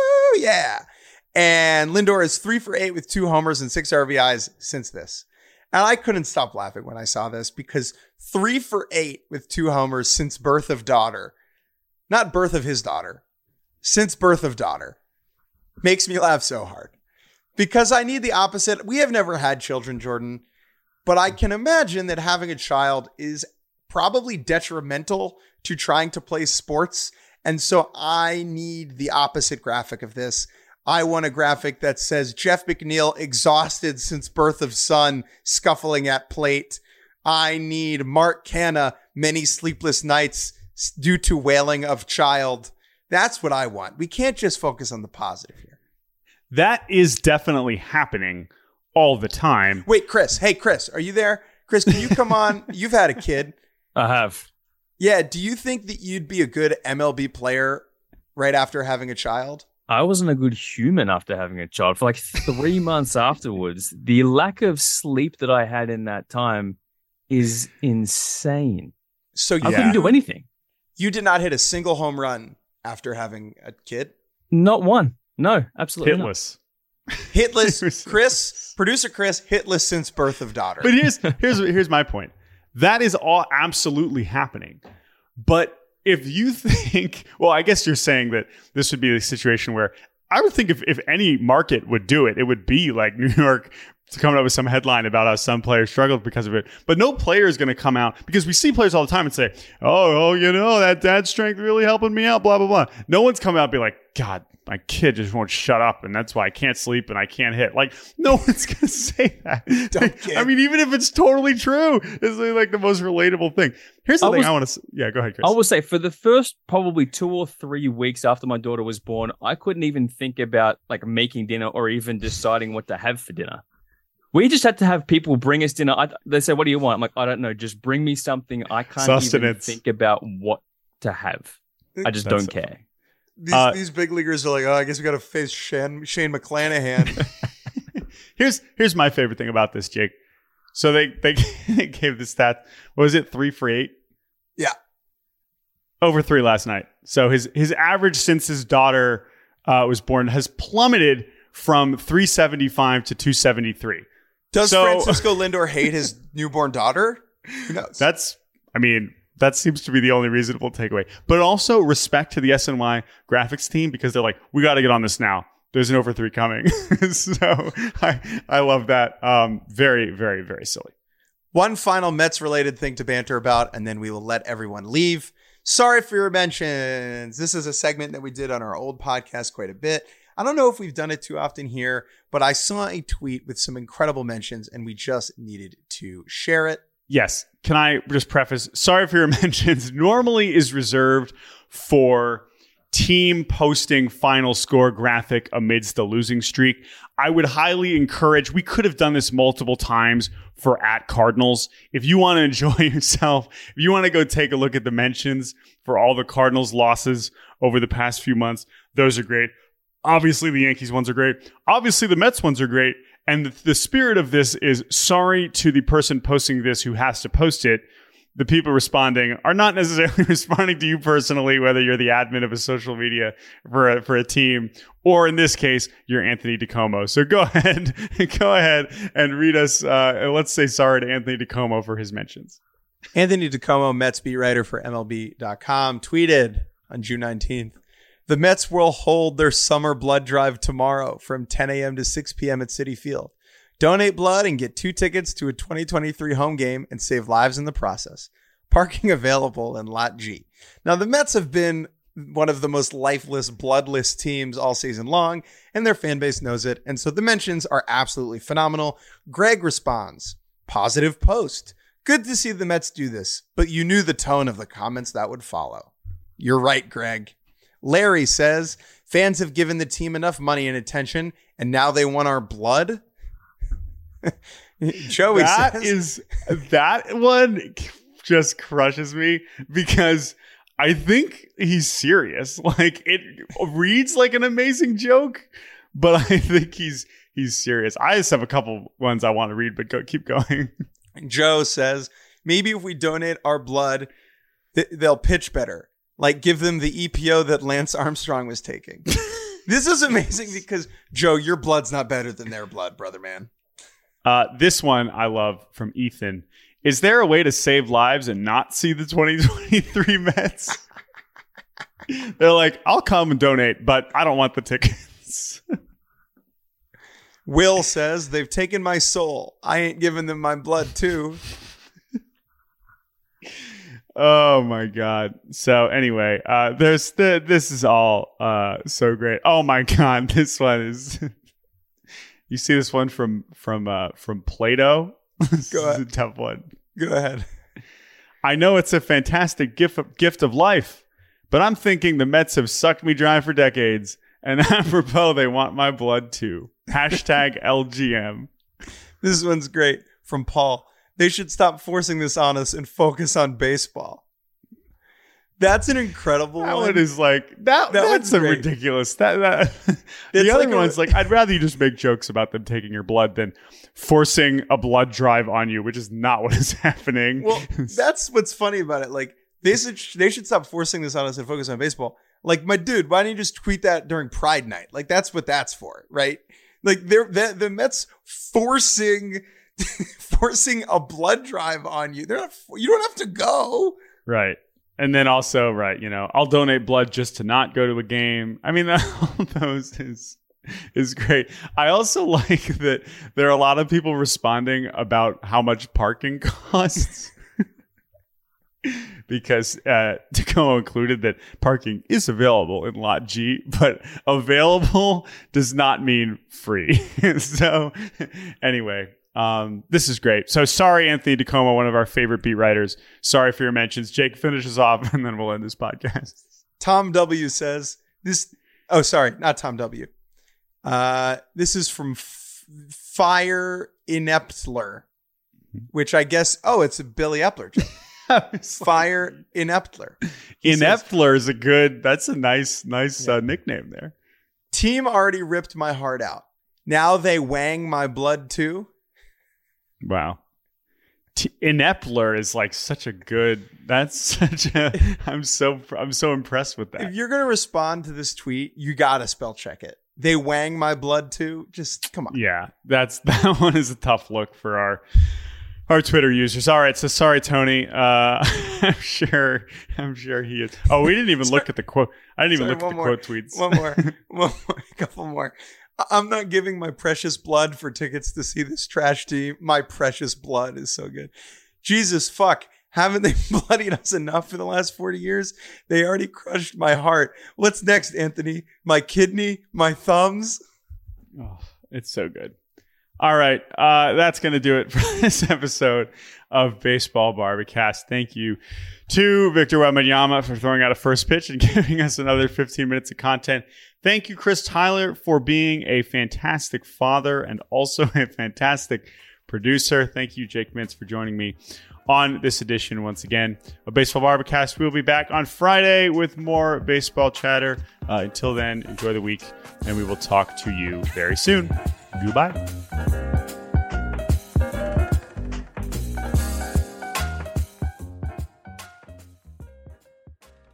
Yeah. And Lindor is 3 for 8 with 2 homers and 6 RBIs since this. And I couldn't stop laughing when I saw this because 3 for 8 with 2 homers since birth of daughter, not birth of his daughter, since birth of daughter, makes me laugh so hard because I need the opposite. We have never had children, Jordan, but I can imagine that having a child is probably detrimental to trying to play sports. And so I need the opposite graphic of this. I want a graphic that says Jeff McNeil exhausted since birth of son, scuffling at plate. I need Mark Canha, many sleepless nights due to wailing of child. That's what I want. We can't just focus on the positive here. That is definitely happening all the time. Wait, Chris. Hey, Chris, are you there? Chris, can you come on? You've had a kid. I have. Yeah. Do you think that you'd be a good MLB player right after having a child? I wasn't a good human after having a child. For like 3 months afterwards, the lack of sleep that I had in that time is insane. So I couldn't do anything. You did not hit a single home run after having a kid? Not one. No, absolutely not. Hitless. Hitless. Producer Chris, hitless since birth of daughter. But here's my point. That is all absolutely happening. But if you think, well, I guess you're saying that this would be a situation where I would think if any market would do it, it would be like New York coming up with some headline about how some players struggled because of it. But no player is going to come out, because we see players all the time and say, oh, that dad strength really helping me out, blah, blah, blah. No one's coming out and be like, God, my kid just won't shut up, and that's why I can't sleep and I can't hit. Like, no one's going to say that. I mean, even if it's totally true, it's like the most relatable thing. Here's the thing I want to say. Yeah, go ahead, Chris. I will say, for the first probably 2 or 3 weeks after my daughter was born, I couldn't even think about like making dinner or even deciding what to have for dinner. We just had to have people bring us dinner. They say, what do you want? I'm like, I don't know. Just bring me something. I can't even think about what to have. I just don't care. These big leaguers are like, I guess we got to face Shane McClanahan. Here's my favorite thing about this, Jake. So they gave the stat. What was it? 3 for 8? Yeah. Over 3 last night. So his average since his daughter was born has plummeted from 375 to 273. Does Francisco Lindor hate his newborn daughter? Who knows? That seems to be the only reasonable takeaway. But also respect to the SNY graphics team, because they're like, we got to get on this now. There's an over 3 coming. So I love that. Very, very, very silly. One final Mets-related thing to banter about, and then we will let everyone leave. Sorry for your mentions. This is a segment that we did on our old podcast quite a bit. I don't know if we've done it too often here, but I saw a tweet with some incredible mentions, and we just needed to share it. Yes. Can I just preface, sorry for your mentions, normally is reserved for team posting final score graphic amidst the losing streak. I would highly encourage, we could have done this multiple times for @Cardinals. If you want to enjoy yourself, if you want to go take a look at the mentions for all the Cardinals losses over the past few months, those are great. Obviously, the Yankees ones are great. Obviously, the Mets ones are great. And the spirit of this is sorry to the person posting this who has to post it. The people responding are not necessarily responding to you personally, whether you're the admin of a social media for a team, or in this case, you're Anthony DiComo. So go ahead and read us. Let's say sorry to Anthony DiComo for his mentions. Anthony DiComo, Mets beat writer for MLB.com, tweeted on June 19th. The Mets will hold their summer blood drive tomorrow from 10 a.m. to 6 p.m. at Citi Field. Donate blood and get 2 tickets to a 2023 home game and save lives in the process. Parking available in Lot G. Now, the Mets have been one of the most lifeless, bloodless teams all season long, and their fan base knows it. And so the mentions are absolutely phenomenal. Greg responds, positive post. Good to see the Mets do this, but you knew the tone of the comments that would follow. You're right, Greg. Larry says, fans have given the team enough money and attention, and now they want our blood. Joey says, that one just crushes me, because I think he's serious. Like, it reads like an amazing joke, but I think he's serious. I just have a couple ones I want to read, but keep going. Joe says, maybe if we donate our blood, they'll pitch better. Like, give them the EPO that Lance Armstrong was taking. This is amazing because, Joe, your blood's not better than their blood, brother man. This one I love from Ethan. Is there a way to save lives and not see the 2023 Mets? They're like, I'll come and donate, but I don't want the tickets. Will says, they've taken my soul. I ain't giving them my blood, too. Oh my God. So anyway, this is all so great. Oh my God. This one is, you see this one from Plato? This is a tough one. Go ahead. I know it's a fantastic gift of life, but I'm thinking the Mets have sucked me dry for decades, and apropos, they want my blood too. #LGM. This one's great from Paul. They should stop forcing this on us and focus on baseball. That's an incredible one. That one is like, that's a ridiculous. The other one's like, I'd rather you just make jokes about them taking your blood than forcing a blood drive on you, which is not what is happening. Well, that's what's funny about it. Like, they should stop forcing this on us and focus on baseball. Like, my dude, why don't you just tweet that during Pride Night? Like, that's what that's for, right? Like, the Mets forcing a blood drive on you. You don't have to go. Right. And then also, right, I'll donate blood just to not go to a game. I mean, all those is great. I also like that there are a lot of people responding about how much parking costs. Because Tacoma included that parking is available in Lot G, but available does not mean free. So anyway, this is great. So sorry, Anthony Tacoma, one of our favorite beat writers. Sorry for your mentions. Jake finishes off, and then we'll end this podcast. Tom W. says this. Oh, sorry, not Tom W. This is from Fire Ineptler, which I guess, it's a Billy Epler joke. Fire Ineptler. Ineptler is that's a nice nickname there. Team already ripped my heart out. Now they wang my blood too. Wow. Ineptler is like such a good, I'm so impressed with that. If you're going to respond to this tweet, you got to spell check it. They wang my blood too. Just come on. Yeah, that one is a tough look for our Twitter users. All right, so sorry, Tony. I'm sure he is. Oh, we didn't even look at the quote. I didn't even look at the quote tweets. One more, a couple more. I'm not giving my precious blood for tickets to see this trash team. My precious blood is so good. Jesus fuck. Haven't they bloodied us enough for the last 40 years? They already crushed my heart. What's next, Anthony? My kidney? My thumbs? Oh, it's so good. All right, that's going to do it for this episode of Baseball Barbacast. Thank you to Victor Wembanyama for throwing out a first pitch and giving us another 15 minutes of content. Thank you, Chris Tyler, for being a fantastic father and also a fantastic producer. Thank you, Jake Mintz, for joining me on this edition once again of Baseball Barbacast. We'll be back on Friday with more baseball chatter. Until then, enjoy the week, and we will talk to you very soon. Goodbye.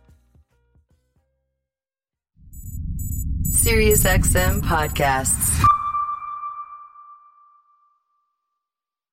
SiriusXM Podcasts.